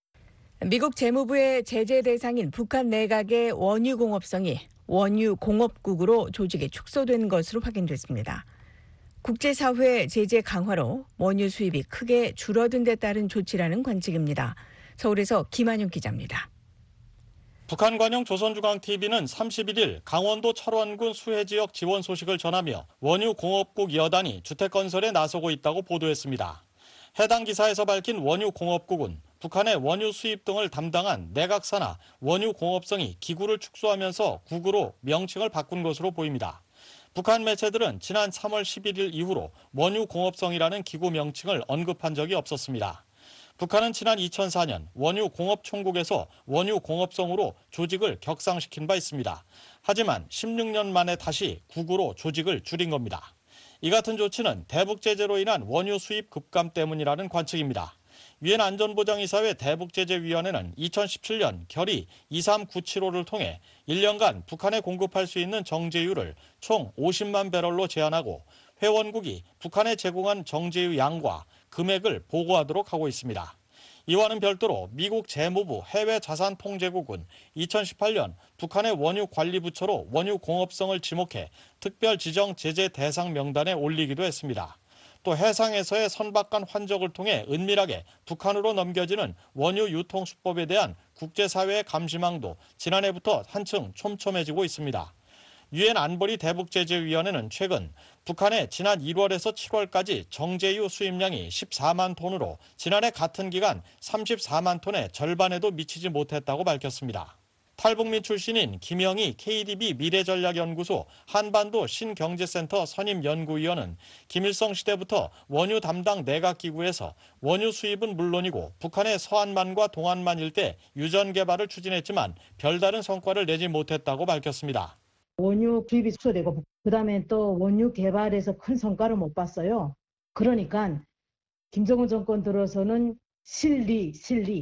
미국 재무부의 제재 대상인 북한 내각의 원유공업성이 원유공업국으로 조직이 축소된 것으로 확인됐습니다. 국제사회 제재 강화로 원유 수입이 크게 줄어든 데 따른 조치라는 관측입니다. 서울에서 김한용 기자입니다. 북한 관영 조선중앙TV는 31일 강원도 철원군 수해지역 지원 소식을 전하며 원유공업국 여단이 주택건설에 나서고 있다고 보도했습니다. 해당 기사에서 밝힌 원유공업국은 북한의 원유 수입 등을 담당한 내각사나 원유공업성이 기구를 축소하면서 국으로 명칭을 바꾼 것으로 보입니다. 북한 매체들은 지난 3월 11일 이후로 원유공업성이라는 기구 명칭을 언급한 적이 없었습니다. 북한은 지난 2004년 원유공업총국에서 원유공업성으로 조직을 격상시킨 바 있습니다. 하지만 16년 만에 다시 국으로 조직을 줄인 겁니다. 이 같은 조치는 대북 제재로 인한 원유 수입 급감 때문이라는 관측입니다. 유엔 안전보장이사회 대북제재위원회는 2017년 결의 23975를 통해 1년간 북한에 공급할 수 있는 정제유를 총 50만 배럴로 제한하고 회원국이 북한에 제공한 정제유 양과 금액을 보고하도록 하고 있습니다. 이와는 별도로 미국 재무부 해외자산통제국은 2018년 북한의 원유관리부처로 원유공업성을 지목해 특별 지정 제재 대상 명단에 올리기도 했습니다. 또 해상에서의 선박간 환적을 통해 은밀하게 북한으로 넘겨지는 원유 유통 수법에 대한 국제사회의 감시망도 지난해부터 한층 촘촘해지고 있습니다. 유엔 안보리 대북제재위원회는 최근 북한의 지난 1월에서 7월까지 정제유 수입량이 14만 톤으로 지난해 같은 기간 34만 톤의 절반에도 미치지 못했다고 밝혔습니다. 탈북민 출신인 김영희 KDB 미래전략연구소 한반도 신경제센터 선임연구위원은 김일성 시대부터 원유 담당 내각기구에서 원유 수입은 물론이고 북한의 서한만과 동한만 일대 유전 개발을 추진했지만 별다른 성과를 내지 못했다고 밝혔습니다. 원유 수입이 축소되고 그다음에 또 원유 개발에서 큰 성과를 못 봤어요. 그러니까 김정은 정권 들어서는 실리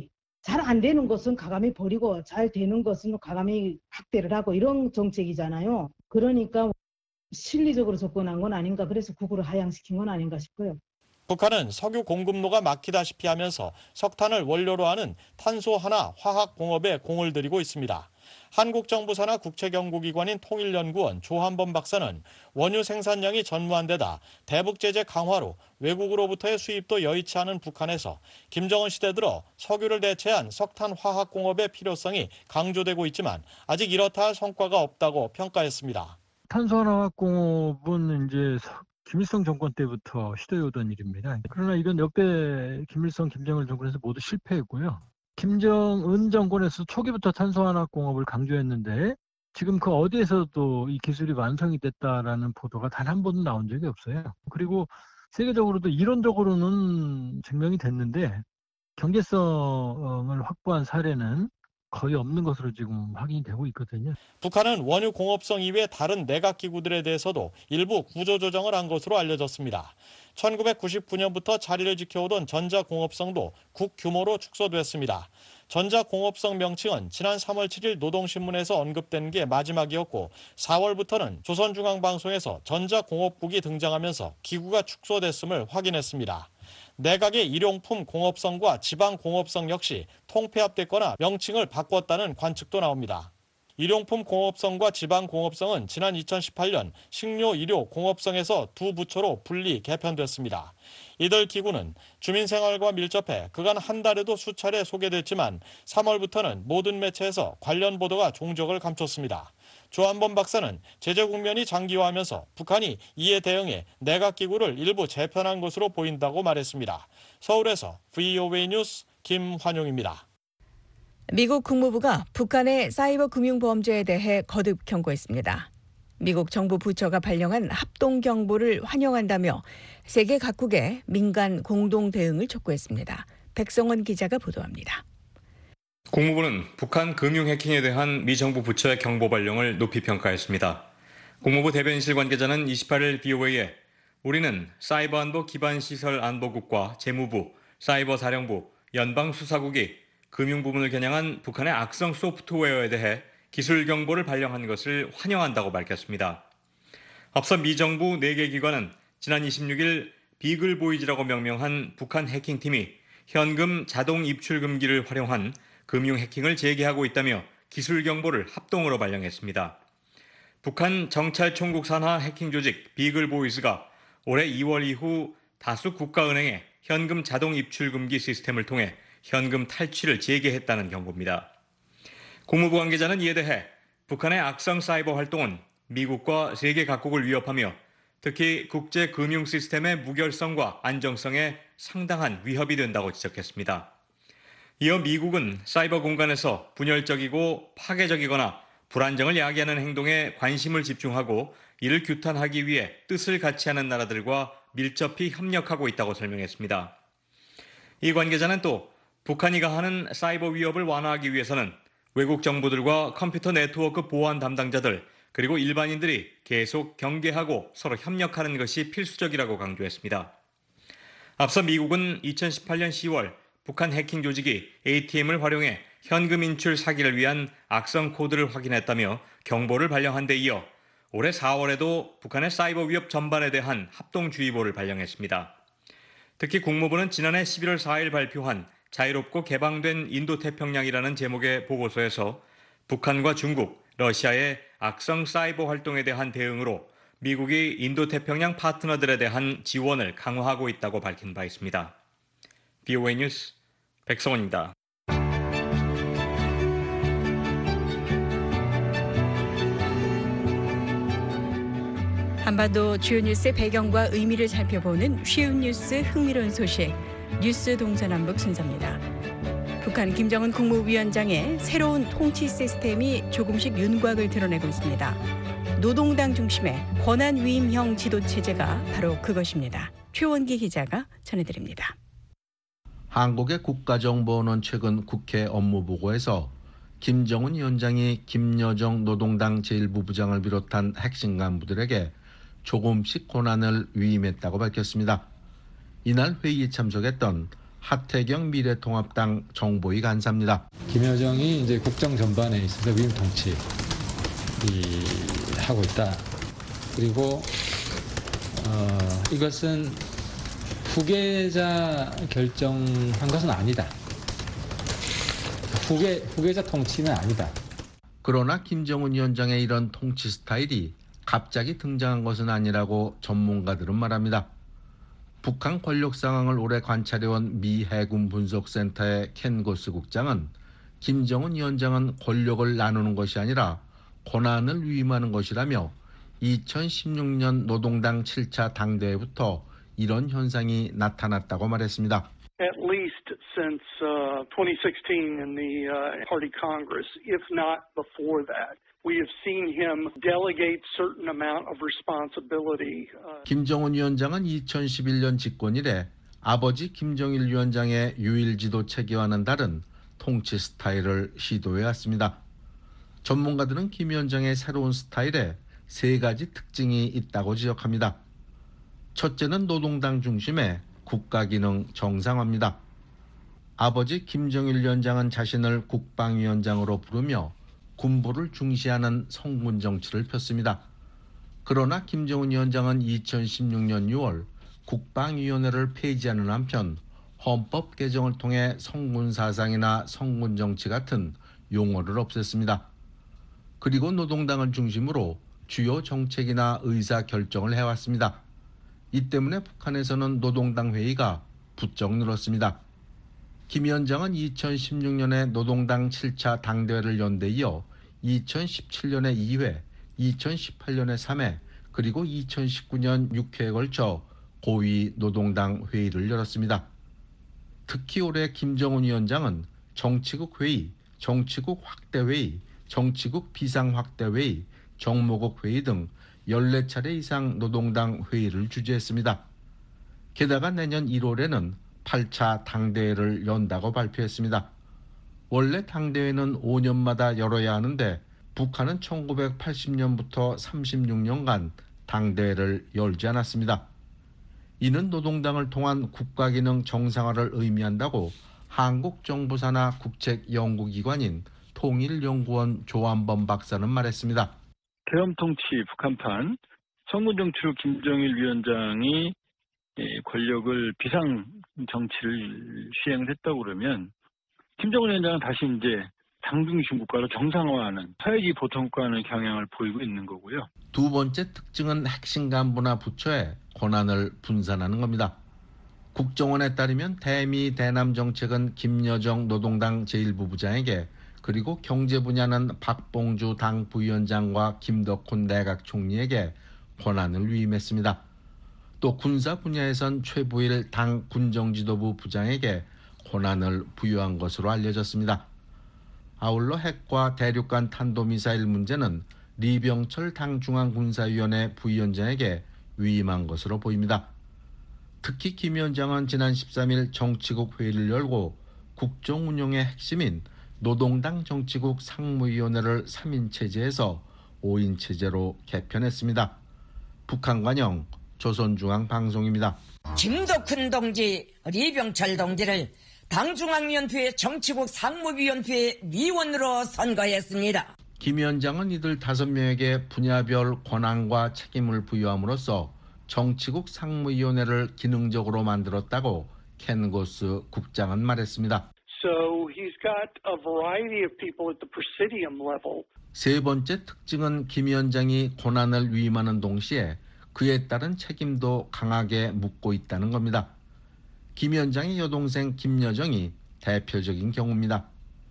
잘 안 되는 것은 과감히 버리고 잘 되는 것은 과감히 확대를 하고 이런 정책이잖아요. 그러니까 실리적으로 접근한 건 아닌가, 그래서 국으로 하향시킨 건 아닌가 싶어요. 북한은 석유 공급로가 막히다시피 하면서 석탄을 원료로 하는 탄소 하나 화학 공업에 공을 들이고 있습니다. 한국 정부 산하 국책연구기관인 통일연구원 조한범 박사는 원유 생산량이 전무한 데다 대북 제재 강화로 외국으로부터의 수입도 여의치 않은 북한에서 김정은 시대 들어 석유를 대체한 석탄 화학공업의 필요성이 강조되고 있지만 아직 이렇다 할 성과가 없다고 평가했습니다. 탄소화학공업은 이제 김일성 정권 때부터 시도해오던 일입니다. 그러나 이건 역대 김일성, 김정일 정권에서 모두 실패했고요. 김정은 정권에서 초기부터 탄소화학공업을 강조했는데 지금 그 어디에서도 이 기술이 완성이 됐다라는 보도가 단 한 번도 나온 적이 없어요. 그리고 세계적으로도 이론적으로는 증명이 됐는데 경제성을 확보한 사례는 거의 없는 것으로 지금 확인이 되고 있거든요. 북한은 원유 공업성 이외 다른 내각기구들에 대해서도 일부 구조조정을 한 것으로 알려졌습니다. 1999년부터 자리를 지켜오던 전자공업성도 국규모로 축소됐습니다. 전자공업성 명칭은 지난 3월 7일 노동신문에서 언급된 게 마지막이었고 4월부터는 조선중앙방송에서 전자공업국이 등장하면서 기구가 축소됐음을 확인했습니다. 내각의 일용품 공업성과 지방공업성 역시 통폐합됐거나 명칭을 바꿨다는 관측도 나옵니다. 일용품 공업성과 지방공업성은 지난 2018년 식료, 의료, 공업성에서 두 부처로 분리 개편됐습니다. 이들 기구는 주민생활과 밀접해 그간 한 달에도 수차례 소개됐지만 3월부터는 모든 매체에서 관련 보도가 종적을 감췄습니다. 조한범 박사는 제재 국면이 장기화하면서 북한이 이에 대응해 내각기구를 일부 재편한 것으로 보인다고 말했습니다. 서울에서 VOA 뉴스 김환용입니다. 미국 국무부가 북한의 사이버 금융 범죄에 대해 거듭 경고했습니다. 미국 정부 부처가 발령한 합동 경보를 환영한다며 세계 각국의 민간 공동 대응을 촉구했습니다. 백성원 기자가 보도합니다. 국무부는 북한 금융 해킹에 대한 미 정부 부처의 경보 발령을 높이 평가했습니다. 국무부 대변인실 관계자는 28일 VOA에 우리는 사이버 안보 기반 시설 안보국과 재무부, 사이버 사령부, 연방수사국이 금융 부문을 겨냥한 북한의 악성 소프트웨어에 대해 기술 경보를 발령한 것을 환영한다고 밝혔습니다. 앞서 미 정부 4개 기관은 지난 26일 비글보이즈라고 명명한 북한 해킹팀이 현금 자동 입출 금기를 활용한 금융 해킹을 재개하고 있다며 기술 경보를 합동으로 발령했습니다. 북한 정찰총국 산하 해킹 조직 비글보이즈가 올해 2월 이후 다수 국가은행에 현금 자동 입출 금기 시스템을 통해 현금 탈취를 재개했다는 경고입니다. 국무부 관계자는 이에 대해 북한의 악성 사이버 활동은 미국과 세계 각국을 위협하며 특히 국제 금융 시스템의 무결성과 안정성에 상당한 위협이 된다고 지적했습니다. 이어 미국은 사이버 공간에서 분열적이고 파괴적이거나 불안정을 야기하는 행동에 관심을 집중하고 이를 규탄하기 위해 뜻을 같이 하는 나라들과 밀접히 협력하고 있다고 설명했습니다. 이 관계자는 또 북한이 가하는 사이버 위협을 완화하기 위해서는 외국 정부들과 컴퓨터 네트워크 보안 담당자들 그리고 일반인들이 계속 경계하고 서로 협력하는 것이 필수적이라고 강조했습니다. 앞서 미국은 2018년 10월 북한 해킹 조직이 ATM을 활용해 현금 인출 사기를 위한 악성 코드를 확인했다며 경보를 발령한 데 이어 올해 4월에도 북한의 사이버 위협 전반에 대한 합동주의보를 발령했습니다. 특히 국무부는 지난해 11월 4일 발표한 자유롭고 개방된 인도태평양이라는 제목의 보고서에서 북한과 중국, 러시아의 악성 사이버 활동에 대한 대응으로 미국이 인도태평양 파트너들에 대한 지원을 강화하고 있다고 밝힌 바 있습니다. VOA 뉴스 백성원입니다. 한반도 주요 뉴스의 배경과 의미를 살펴보는 쉬운 뉴스 흥미로운 소식 뉴스 동서남북 순서입니다. 북한 김정은 국무위원장의 새로운 통치 시스템이 조금씩 윤곽을 드러내고 있습니다. 노동당 중심의 권한위임형 지도체제가 바로 그것입니다. 최원기 기자가 전해드립니다. 한국의 국가정보원은 최근 국회 업무보고에서 김정은 위원장이 김여정 노동당 제1부부장을 비롯한 핵심 간부들에게 조금씩 권한을 위임했다고 밝혔습니다. 이날 회의에 참석했던 하태경 미래통합당 정보위 간사입니다. 김여정이 이제 국정 전반에 있어서 위임 통치 하고 있다. 그리고 이것은 후계자 결정한 것은 아니다. 후계자 통치는 아니다. 그러나 김정은 위원장의 이런 통치 스타일이 갑자기 등장한 것은 아니라고 전문가들은 말합니다. 북한 권력 상황을 오래 관찰해온 미 해군 분석센터의 켄 고스 국장은 김정은 위원장은 권력을 나누는 것이 아니라 권한을 위임하는 것이라며 2016년 노동당 7차 당대회부터 이런 현상이 나타났다고 말했습니다. At least since 2016 in the Party Congress, if not before that, we have seen him delegate certain amount of responsibility. 김정은 위원장은 2011년 집권 이래 아버지 김정일 위원장의 유일지도 체계와는 다른 통치 스타일을 시도해왔습니다. 전문가들은 김 위원장의 새로운 스타일에 세 가지 특징이 있다고 지적합니다. 첫째는 노동당 중심의 국가기능 정상화입니다. 아버지 김정일 위원장은 자신을 국방위원장으로 부르며 군부를 중시하는 성군 정치를 폈습니다. 그러나 김정은 위원장은 2016년 6월 국방위원회를 폐지하는 한편 헌법 개정을 통해 성군 사상이나 성군 정치 같은 용어를 없앴습니다. 그리고 노동당을 중심으로 주요 정책이나 의사 결정을 해왔습니다. 이 때문에 북한에서는 노동당 회의가 부쩍 늘었습니다. 김 위원장은 2016년에 노동당 7차 당대회를 연 데 이어 2017년에 2회, 2018년에 3회, 그리고 2019년 6회에 걸쳐 고위 노동당 회의를 열었습니다. 특히 올해 김정은 위원장은 정치국 회의, 정치국 확대회의, 정치국 비상확대회의, 정모국 회의 등 14차례 이상 노동당 회의를 주재했습니다. 게다가 내년 1월에는 8차 당대회를 연다고 발표했습니다. 원래 당대회는 5년마다 열어야 하는데 북한은 1980년부터 36년간 당대회를 열지 않았습니다. 이는 노동당을 통한 국가기능 정상화를 의미한다고 한국정보사나 국책연구기관인 통일연구원 조한범 박사는 말했습니다. 계엄통치 북한판 성군정치로 김정일 위원장이 권력을 비상정치를 시행을 했다고 그러면 김정은 위원장은 다시 이제 당중심 국가로 정상화하는 사회주의 보통국가는 경향을 보이고 있는 거고요. 두 번째 특징은 핵심 간부나 부처에 권한을 분산하는 겁니다. 국정원에 따르면 대미 대남 정책은 김여정 노동당 제1부부장에게, 그리고 경제 분야는 박봉주 당 부위원장과 김덕훈 내각 총리에게 권한을 위임했습니다. 또 군사 분야에선 최부일 당 군정지도부 부장에게 권한을 부여한 것으로 알려졌습니다. 아울러 핵과 대륙간 탄도미사일 문제는 리병철 당 중앙군사위원회 부위원장에게 위임한 것으로 보입니다. 특히 김 위원장은 지난 13일 정치국 회의를 열고 국정 운영의 핵심인 노동당 정치국 상무위원회를 3인 체제에서 5인 체제로 개편했습니다. 북한관영 조선중앙방송입니다. 김덕훈 동지, 리병철 동지를 당중앙위원회 정치국 상무위원회 위원으로 선거했습니다. 김 위원장은 이들 5명에게 분야별 권한과 책임을 부여함으로써 정치국 상무위원회를 기능적으로 만들었다고 켄 고스 국장은 말했습니다. So he's got a variety of people at the presidium level. 세 번째 특징은 김 위원장이 권한을 위임하는 동시에 그에 따른 책임도 강하게 묻고 있다는 겁니다. 김 위원장의 여동생 김여정이 대표적인 경우입니다.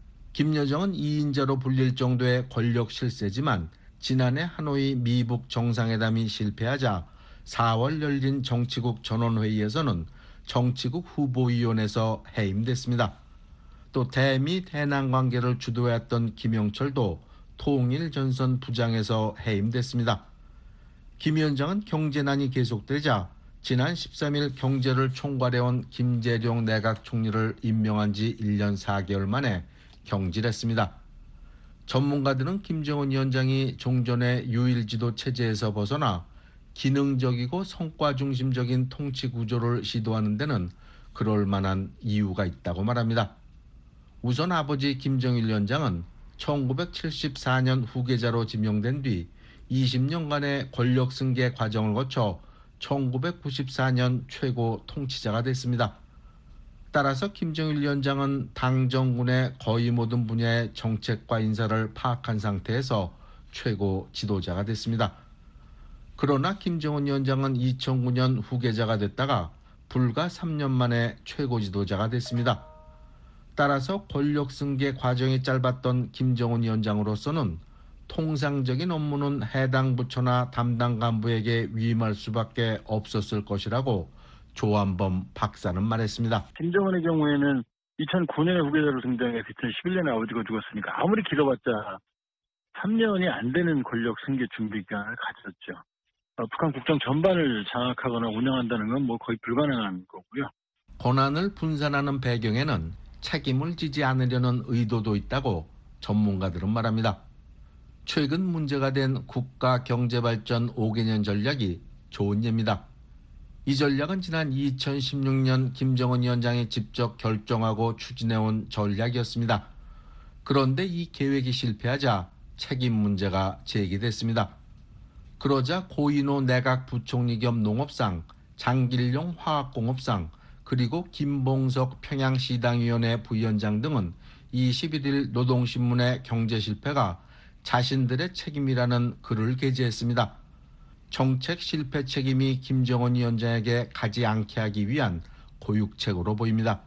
김여정은 2인자로 불릴 정도의 권력 실세지만 지난해 하노이 미북 정상회담이 실패하자 4월 열린 정치국 전원회의에서는 정치국 후보위원회에서 해임됐습니다. 또 대미 대남 관계를 주도했던 김영철도 통일전선 부장에서 해임됐습니다. 김 위원장은 경제난이 계속되자 지난 13일 경제를 총괄해온 김재룡 내각 총리를 임명한 지 1년 4개월 만에 경질했습니다. 전문가들은 김정은 위원장이 종전의 유일지도 체제에서 벗어나 기능적이고 성과 중심적인 통치 구조를 시도하는 데는 그럴 만한 이유가 있다고 말합니다. 우선 아버지 김정일 위원장은 1974년 후계자로 지명된 뒤 20년간의 권력 승계 과정을 거쳐 1994년 최고 통치자가 됐습니다. 따라서 김정일 위원장은 당 정군의 거의 모든 분야의 정책과 인사를 파악한 상태에서 최고 지도자가 됐습니다. 그러나 김정은 위원장은 2009년 후계자가 됐다가 불과 3년 만에 최고 지도자가 됐습니다. 따라서 권력 승계 과정이 짧았던 김정은 위원장으로서는 통상적인 업무는 해당 부처나 담당 간부에게 위임할 수밖에 없었을 것이라고 조한범 박사는 말했습니다. 김정은의 경우에는 2009년에 후계자로 등장해 2011년에 아버지가 죽었으니까 아무리 길어봤자 3년이 안 되는 권력 승계 준비 기간을 가졌죠. 북한 국정 전반을 장악하거나 운영한다는 건 뭐 거의 불가능한 거고요. 권한을 분산하는 배경에는 책임을 지지 않으려는 의도도 있다고 전문가들은 말합니다. 최근 문제가 된 국가경제발전 5개년 전략이 좋은 예입니다. 이 전략은 지난 2016년 김정은 위원장이 직접 결정하고 추진해온 전략이었습니다. 그런데 이 계획이 실패하자 책임 문제가 제기됐습니다. 그러자 고인호 내각 부총리 겸 농업상, 장길용 화학공업상, 그리고 김봉석 평양시당위원회 부위원장 등은 21일 노동신문의 경제 실패가 자신들의 책임이라는 글을 게재했습니다. 정책 실패 책임이 김정은 위원장에게 가지 않게 하기 위한 고육책으로 보입니다.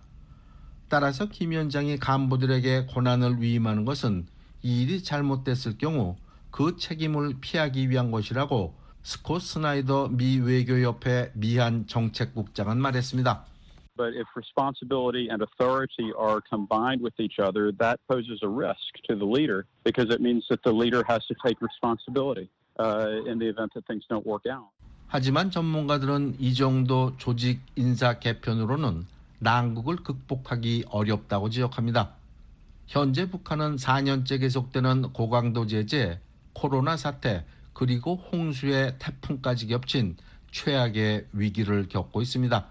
따라서 김 위원장이 간부들에게 권한을 위임하는 것은 이 일이 잘못됐을 경우 그 책임을 피하기 위한 것이라고 스콧 스나이더 미 외교협회 미한 정책국장은 말했습니다. But if responsibility and authority are combined with each other, that poses a risk to the leader because it means that the leader has to take responsibility in the event that things don't work out. 하지만 전문가들은 이 정도 조직 인사 개편으로는 난국을 극복하기 어렵다고 지적합니다. 현재 북한은 4년째 계속되는 고강도 제재, 코로나 사태, 그리고 홍수의 태풍까지 겹친 최악의 위기를 겪고 있습니다.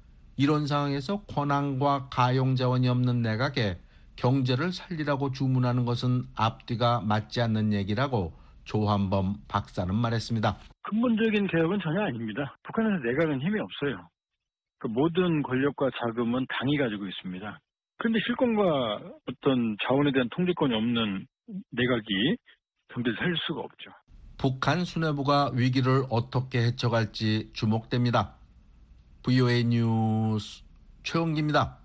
이런 상황에서 권한과 가용 자원이 없는 내각에 경제를 살리라고 주문하는 것은 앞뒤가 맞지 않는 얘기라고 조한범 박사는 말했습니다. 근본적인 개혁은 전혀 아닙니다. 북한에서 내각은 힘이 없어요. 그 모든 권력과 자금은 당이 가지고 있습니다. 그런데 실권과 어떤 자원에 대한 통제권이 없는 내각이 경제를 살릴 수가 없죠. 북한 수뇌부가 위기를 어떻게 헤쳐갈지 주목됩니다. VOA 뉴스 최홍기입니다.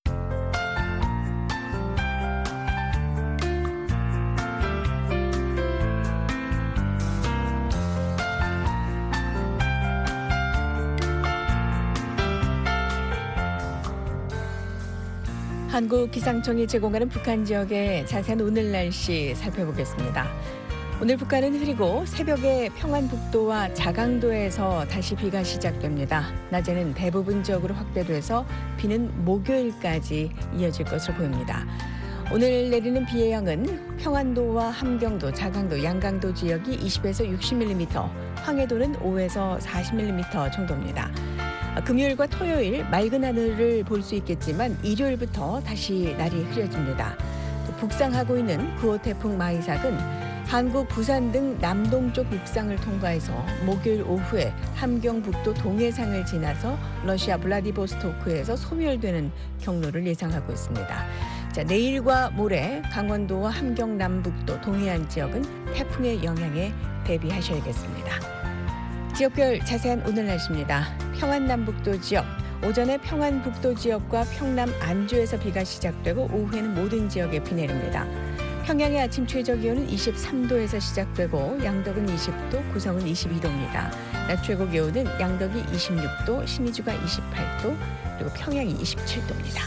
한국기상청이 제공하는 북한 지역의 자세한 오늘 날씨 살펴보겠습니다. 오늘 북한은 흐리고 새벽에 평안북도와 자강도에서 다시 비가 시작됩니다. 낮에는 대부분 지역으로 확대돼서 비는 목요일까지 이어질 것으로 보입니다. 오늘 내리는 비의 양은 평안도와 함경도, 자강도, 양강도 지역이 20에서 60mm, 황해도는 5에서 40mm 정도입니다. 금요일과 토요일 맑은 하늘을 볼 수 있겠지만 일요일부터 다시 날이 흐려집니다. 북상하고 있는 9호 태풍 마이삭은 한국 부산 등 남동쪽 북상을 통과해서 목요일 오후에 함경북도 동해상을 지나서 러시아 블라디보스토크에서 소멸되는 경로를 예상하고 있습니다. 자, 내일과 모레 강원도와 함경 남북도 동해안 지역은 태풍의 영향에 대비하셔야겠습니다. 지역별 자세한 오늘 날씨입니다. 평안남북도 지역, 오전에 평안북도 지역과 평남 안주에서 비가 시작되고 오후에는 모든 지역에 비 내립니다. 평양의 아침 최저 기온은 23도에서 시작되고 양덕은 20도, 고성은 22도입니다. 낮 최고 기온은 양덕이 26도, 신의주가 28도, 그리고 평양이 27도입니다.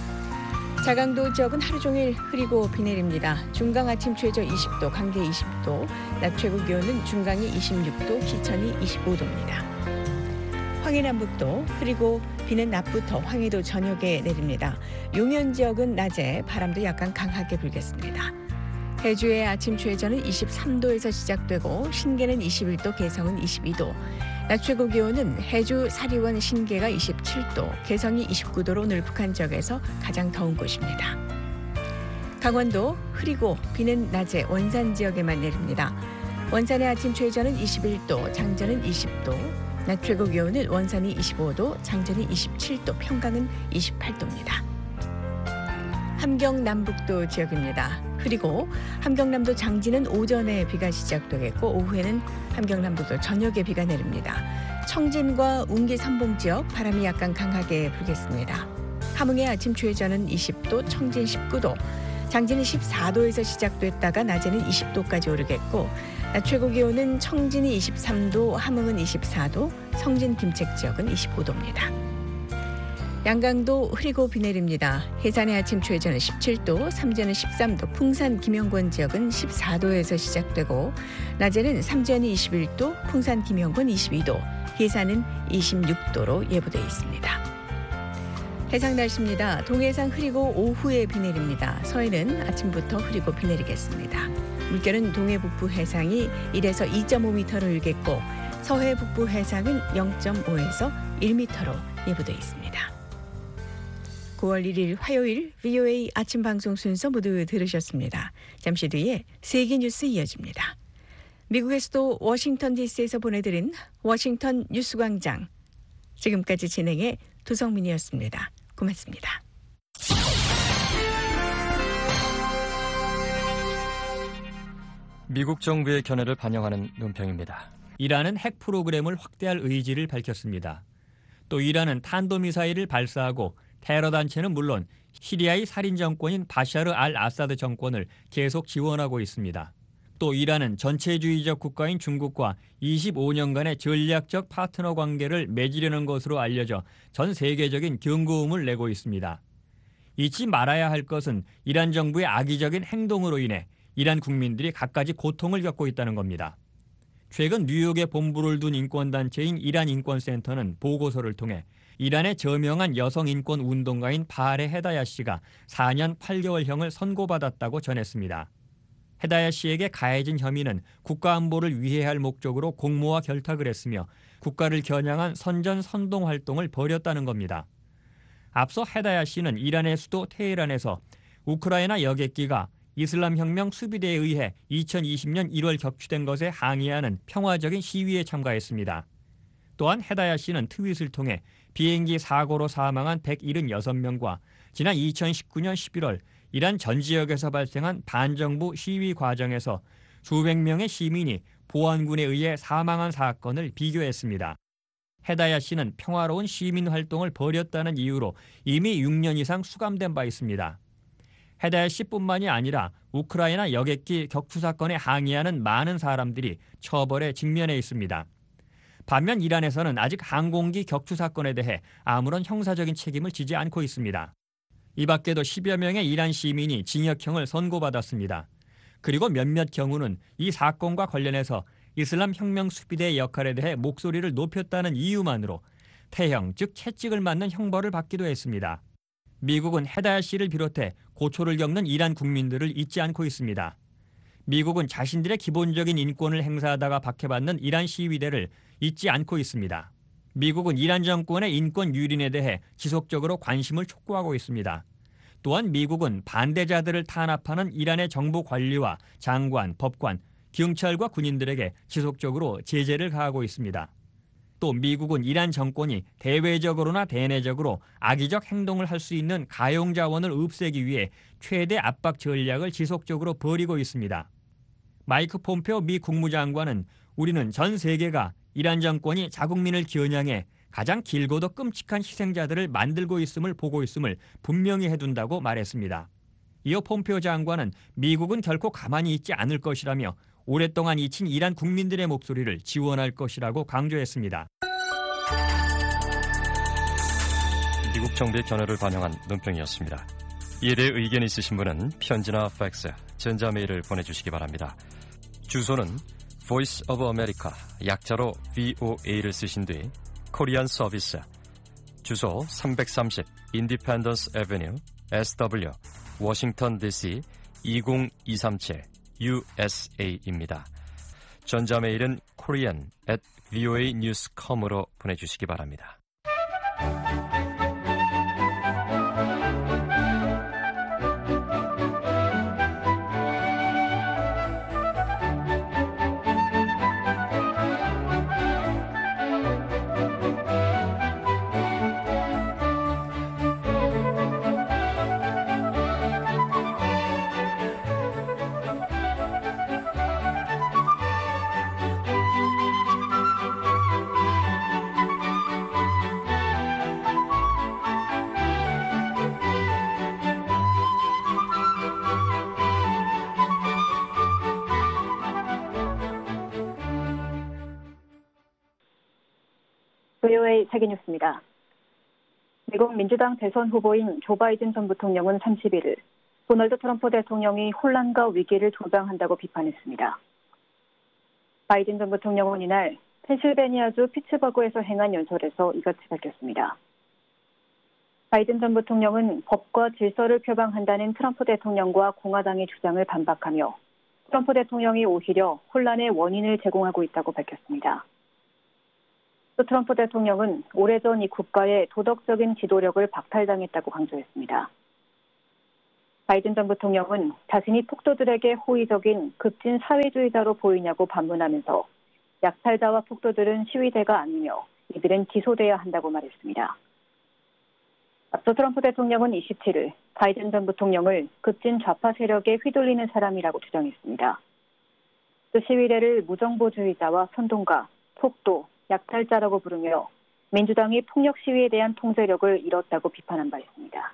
자강도 지역은 하루 종일 흐리고 비 내립니다. 중강 아침 최저 20도, 강계 20도, 낮 최고 기온은 중강이 26도, 기천이 25도입니다. 황해남북도 흐리고 비는 낮부터 황해도 저녁에 내립니다. 용현 지역은 낮에 바람도 약간 강하게 불겠습니다. 해주의 아침 최저는 23도에서 시작되고 신계는 21도, 개성은 22도. 낮 최고 기온은 해주 사리원 신계가 27도, 개성이 29도로 오늘 북한 지역에서 가장 더운 곳입니다. 강원도 흐리고 비는 낮에 원산 지역에만 내립니다. 원산의 아침 최저는 21도, 장전은 20도, 낮 최고 기온은 원산이 25도, 장전이 27도, 평강은 28도입니다. 함경 남북도 지역입니다. 흐리고 함경남도 장지는 오전에 비가 시작되겠고 오후에는 함경남북도 저녁에 비가 내립니다. 청진과 운기 삼봉 지역 바람이 약간 강하게 불겠습니다. 함흥의 아침 최저는 20도, 청진 19도, 장진은 14도에서 시작됐다가 낮에는 20도까지 오르겠고 낮 최고 기온은 청진이 23도, 함흥은 24도, 성진 김책 지역은 25도입니다. 양강도 흐리고 비 내립니다. 해산의 아침 최저는 17도, 삼전은 13도, 풍산 김영권 지역은 14도에서 시작되고 낮에는 삼전이 21도, 풍산 김영권 22도, 해산은 26도로 예보되어 있습니다. 해상 날씨입니다. 동해상 흐리고 오후에 비 내립니다. 서해는 아침부터 흐리고 비 내리겠습니다. 물결은 동해 북부 해상이 1에서 2.5m로 일겠고 서해 북부 해상은 0.5에서 1m로 예보되어 있습니다. 9월 1일 화요일 VOA 아침 방송 순서 모두 들으셨습니다. 잠시 뒤에 세계 뉴스 이어집니다. 미국에서도 워싱턴 DC에서 보내드린 워싱턴 뉴스광장. 지금까지 진행의 도성민이었습니다. 고맙습니다. 미국 정부의 견해를 반영하는 논평입니다. 이란은 핵 프로그램을 확대할 의지를 밝혔습니다. 또 이란은 탄도미사일을 발사하고 테러 단체는 물론 시리아의 살인 정권인 바샤르 알 아사드 정권을 계속 지원하고 있습니다. 또 이란은 전체주의적 국가인 중국과 25년간의 전략적 파트너 관계를 맺으려는 것으로 알려져 전 세계적인 경고음을 내고 있습니다. 잊지 말아야 할 것은 이란 정부의 악의적인 행동으로 인해 이란 국민들이 갖가지 고통을 겪고 있다는 겁니다. 최근 뉴욕에 본부를 둔 인권단체인 이란 인권센터는 보고서를 통해 이란의 저명한 여성 인권 운동가인 바레 헤다야 씨가 4년 8개월형을 선고받았다고 전했습니다. 헤다야 씨에게 가해진 혐의는 국가안보를 위해할 목적으로 공모와 결탁을 했으며 국가를 겨냥한 선전-선동 활동을 벌였다는 겁니다. 앞서 헤다야 씨는 이란의 수도 테헤란에서 우크라이나 여객기가 이슬람혁명 수비대에 의해 2020년 1월 격추된 것에 항의하는 평화적인 시위에 참가했습니다. 또한 헤다야 씨는 트윗을 통해 비행기 사고로 사망한 176명과 지난 2019년 11월 이란 전 지역에서 발생한 반정부 시위 과정에서 수백 명의 시민이 보안군에 의해 사망한 사건을 비교했습니다. 헤다야 씨는 평화로운 시민 활동을 벌였다는 이유로 이미 6년 이상 수감된 바 있습니다. 헤다야 씨뿐만이 아니라 우크라이나 여객기 격추 사건에 항의하는 많은 사람들이 처벌에 직면해 있습니다. 반면 이란에서는 아직 항공기 격추 사건에 대해 아무런 형사적인 책임을 지지 않고 있습니다. 이 밖에도 10여 명의 이란 시민이 징역형을 선고받았습니다. 그리고 몇몇 경우는 이 사건과 관련해서 이슬람 혁명 수비대의 역할에 대해 목소리를 높였다는 이유만으로 태형, 즉 채찍을 맞는 형벌을 받기도 했습니다. 미국은 헤다야 씨를 비롯해 고초를 겪는 이란 국민들을 잊지 않고 있습니다. 미국은 자신들의 기본적인 인권을 행사하다가 박해받는 이란 시위대를 잊지 않고 있습니다. 미국은 이란 정권의 인권 유린에 대해 지속적으로 관심을 촉구하고 있습니다. 또한 미국은 반대자들을 탄압하는 이란의 정부 관리와 장관, 법관, 경찰과 군인들에게 지속적으로 제재를 가하고 있습니다. 또 미국은 이란 정권이 대외적으로나 대내적으로 악의적 행동을 할 수 있는 가용 자원을 없애기 위해 최대 압박 전략을 지속적으로 벌이고 있습니다. 마이크 폼페오 미 국무장관은 우리는 전 세계가 이란 정권이 자국민을 겨냥해 가장 길고도 끔찍한 희생자들을 만들고 있음을 보고 있음을 분명히 해둔다고 말했습니다. 이어 폼페오 장관은 미국은 결코 가만히 있지 않을 것이라며 오랫동안 잊힌 이란 국민들의 목소리를 지원할 것이라고 강조했습니다. 미국 정부의 견해를 반영한 논평이었습니다. 이에 대해 의견이 있으신 분은 편지나 팩스, 전자메일을 보내주시기 바랍니다. 주소는 Voice of America, 약자로 VOA를 쓰신 뒤 코리안 서비스, 주소 330 Independence Avenue, SW, 워싱턴 DC 20237 USA입니다. 전자메일은 korean@voanews.com으로 보내주시기 바랍니다. VOA 세계뉴스입니다. 미국 민주당 대선 후보인 조 바이든 전 부통령은 31일 도널드 트럼프 대통령이 혼란과 위기를 조장한다고 비판했습니다. 바이든 전 부통령은 이날 펜실베니아주 피츠버그에서 행한 연설에서 이같이 밝혔습니다. 바이든 전 부통령은 법과 질서를 표방한다는 트럼프 대통령과 공화당의 주장을 반박하며 트럼프 대통령이 오히려 혼란의 원인을 제공하고 있다고 밝혔습니다. 또 트럼프 대통령은 오래전 이 국가의 도덕적인 지도력을 박탈당했다고 강조했습니다. 바이든 전 부통령은 자신이 폭도들에게 호의적인 급진 사회주의자로 보이냐고 반문하면서 약탈자와 폭도들은 시위대가 아니며 이들은 기소돼야 한다고 말했습니다. 앞서 트럼프 대통령은 27일 바이든 전 부통령을 급진 좌파 세력에 휘둘리는 사람이라고 주장했습니다. 또 시위대를 무정부주의자와 선동가, 폭도, 약탈자라고 부르며 민주당이 폭력 시위에 대한 통제력을 잃었다고 비판한 바 있습니다.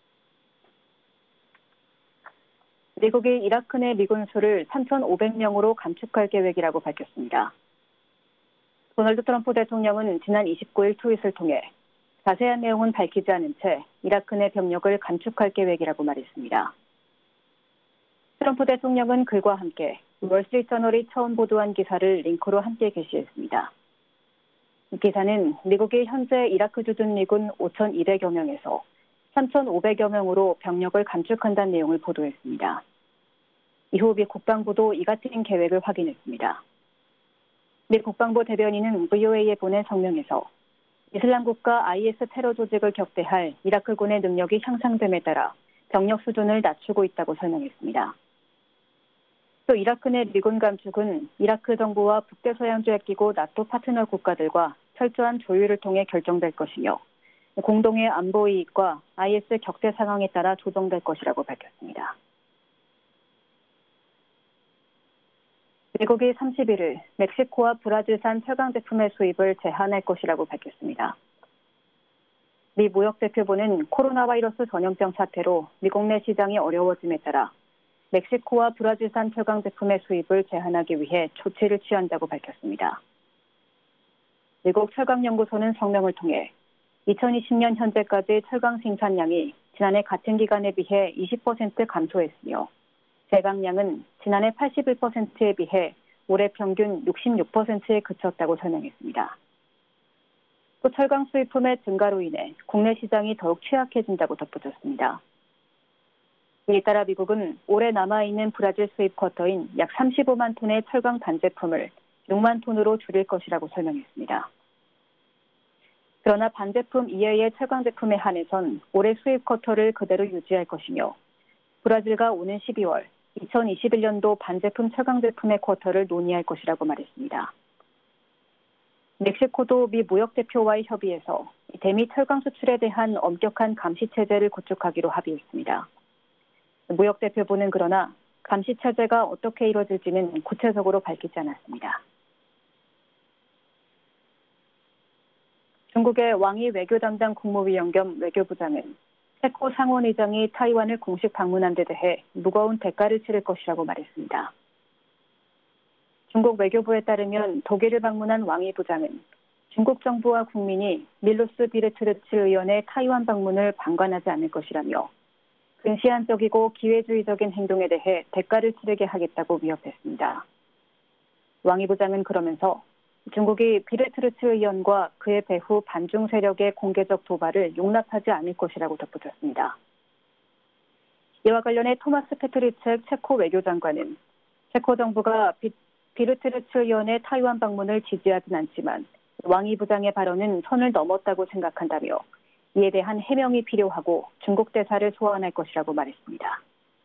미국이 이라크 내 미군 수를 3,500명으로 감축할 계획이라고 밝혔습니다. 도널드 트럼프 대통령은 지난 29일 트윗을 통해 자세한 내용은 밝히지 않은 채 이라크 내 병력을 감축할 계획이라고 말했습니다. 트럼프 대통령은 글과 함께 월스트리트저널이 처음 보도한 기사를 링크로 함께 게시했습니다. 이 기사는 미국이 현재 이라크 주둔 미군 5,200여 명에서 3,500여 명으로 병력을 감축한다는 내용을 보도했습니다. 이후 미 국방부도 이 같은 계획을 확인했습니다. 미 국방부 대변인은 VOA에 보낸 성명에서 이슬람 국가 IS 테러 조직을 격대할 이라크군의 능력이 향상됨에 따라 병력 수준을 낮추고 있다고 설명했습니다. 또 이라크 내 미군 감축은 이라크 정부와 북대서양조약기구 나토 파트너 국가들과 철저한 조율을 통해 결정될 것이며 공동의 안보 이익과 IS 격대 상황에 따라 조정될 것이라고 밝혔습니다. 미국이 31일 멕시코와 브라질산 철강 제품의 수입을 제한할 것이라고 밝혔습니다. 미 무역대표부는 코로나 바이러스 전염병 사태로 미국 내 시장이 어려워짐에 따라 멕시코와 브라질산 철강 제품의 수입을 제한하기 위해 조치를 취한다고 밝혔습니다. 미국 철강연구소는 성명을 통해 2020년 현재까지 철강 생산량이 지난해 같은 기간에 비해 20% 감소했으며 제강량은 지난해 81%에 비해 올해 평균 66%에 그쳤다고 설명했습니다. 또 철강 수입품의 증가로 인해 국내 시장이 더욱 취약해진다고 덧붙였습니다. 이에 따라 미국은 올해 남아있는 브라질 수입 쿼터인 약 35만 톤의 철강 반제품을 6만 톤으로 줄일 것이라고 설명했습니다. 그러나 반제품 이외의 철강 제품에 한해선 올해 수입 쿼터를 그대로 유지할 것이며 브라질과 오는 12월 2021년도 반제품 철강 제품의 쿼터를 논의할 것이라고 말했습니다. 멕시코도 미 무역대표와의 협의에서 대미 철강 수출에 대한 엄격한 감시 체제를 구축하기로 합의했습니다. 무역대표부는 그러나 감시 체제가 어떻게 이루어질지는 구체적으로 밝히지 않았습니다. 중국의 왕이 외교 담당 국무위원 겸 외교부장은 체코 상원의장이 타이완을 공식 방문한 데 대해 무거운 대가를 치를 것이라고 말했습니다. 중국 외교부에 따르면 독일을 방문한 왕이 부장은 중국 정부와 국민이 밀루스 비르트르츠 의원의 타이완 방문을 방관하지 않을 것이라며 근시안적이고 기회주의적인 행동에 대해 대가를 치르게 하겠다고 위협했습니다. 왕이 부장은 그러면서 중국이 비르트르츠 의원과 그의 배후 반중 세력의 공개적 도발을 용납하지 않을 것이라고 덧붙였습니다. 이와 관련해 토마스 페트리책 체코 외교장관은 체코 정부가 비르트르츠 의원의 타이완 방문을 지지하진 않지만 왕이 부장의 발언은 선을 넘었다고 생각한다며 이에 대한 해명이 필요하고 중국 대사를 소환할 것이라고 말했습니다.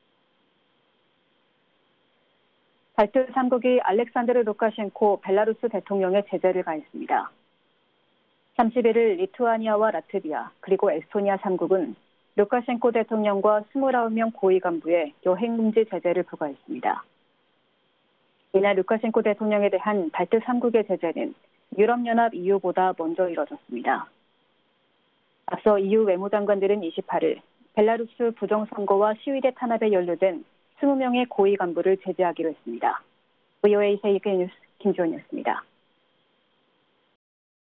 발트 3국이 알렉산드르 루카셴코 벨라루스 대통령의 제재를 가했습니다. 31일 리투아니아와 라트비아 그리고 에스토니아 3국은 루카셴코 대통령과 29명 고위 간부에 여행금지 제재를 부과했습니다. 이날 루카셴코 대통령에 대한 발트 3국의 제재는 유럽연합 EU보다 먼저 이뤄졌습니다. 앞서 EU 외무장관들은 28일 벨라루스 부정선거와 시위대 탄압에 연루된 20명의 고위 간부를 제재하기로 했습니다. VOA 세계뉴스 김주원이었습니다.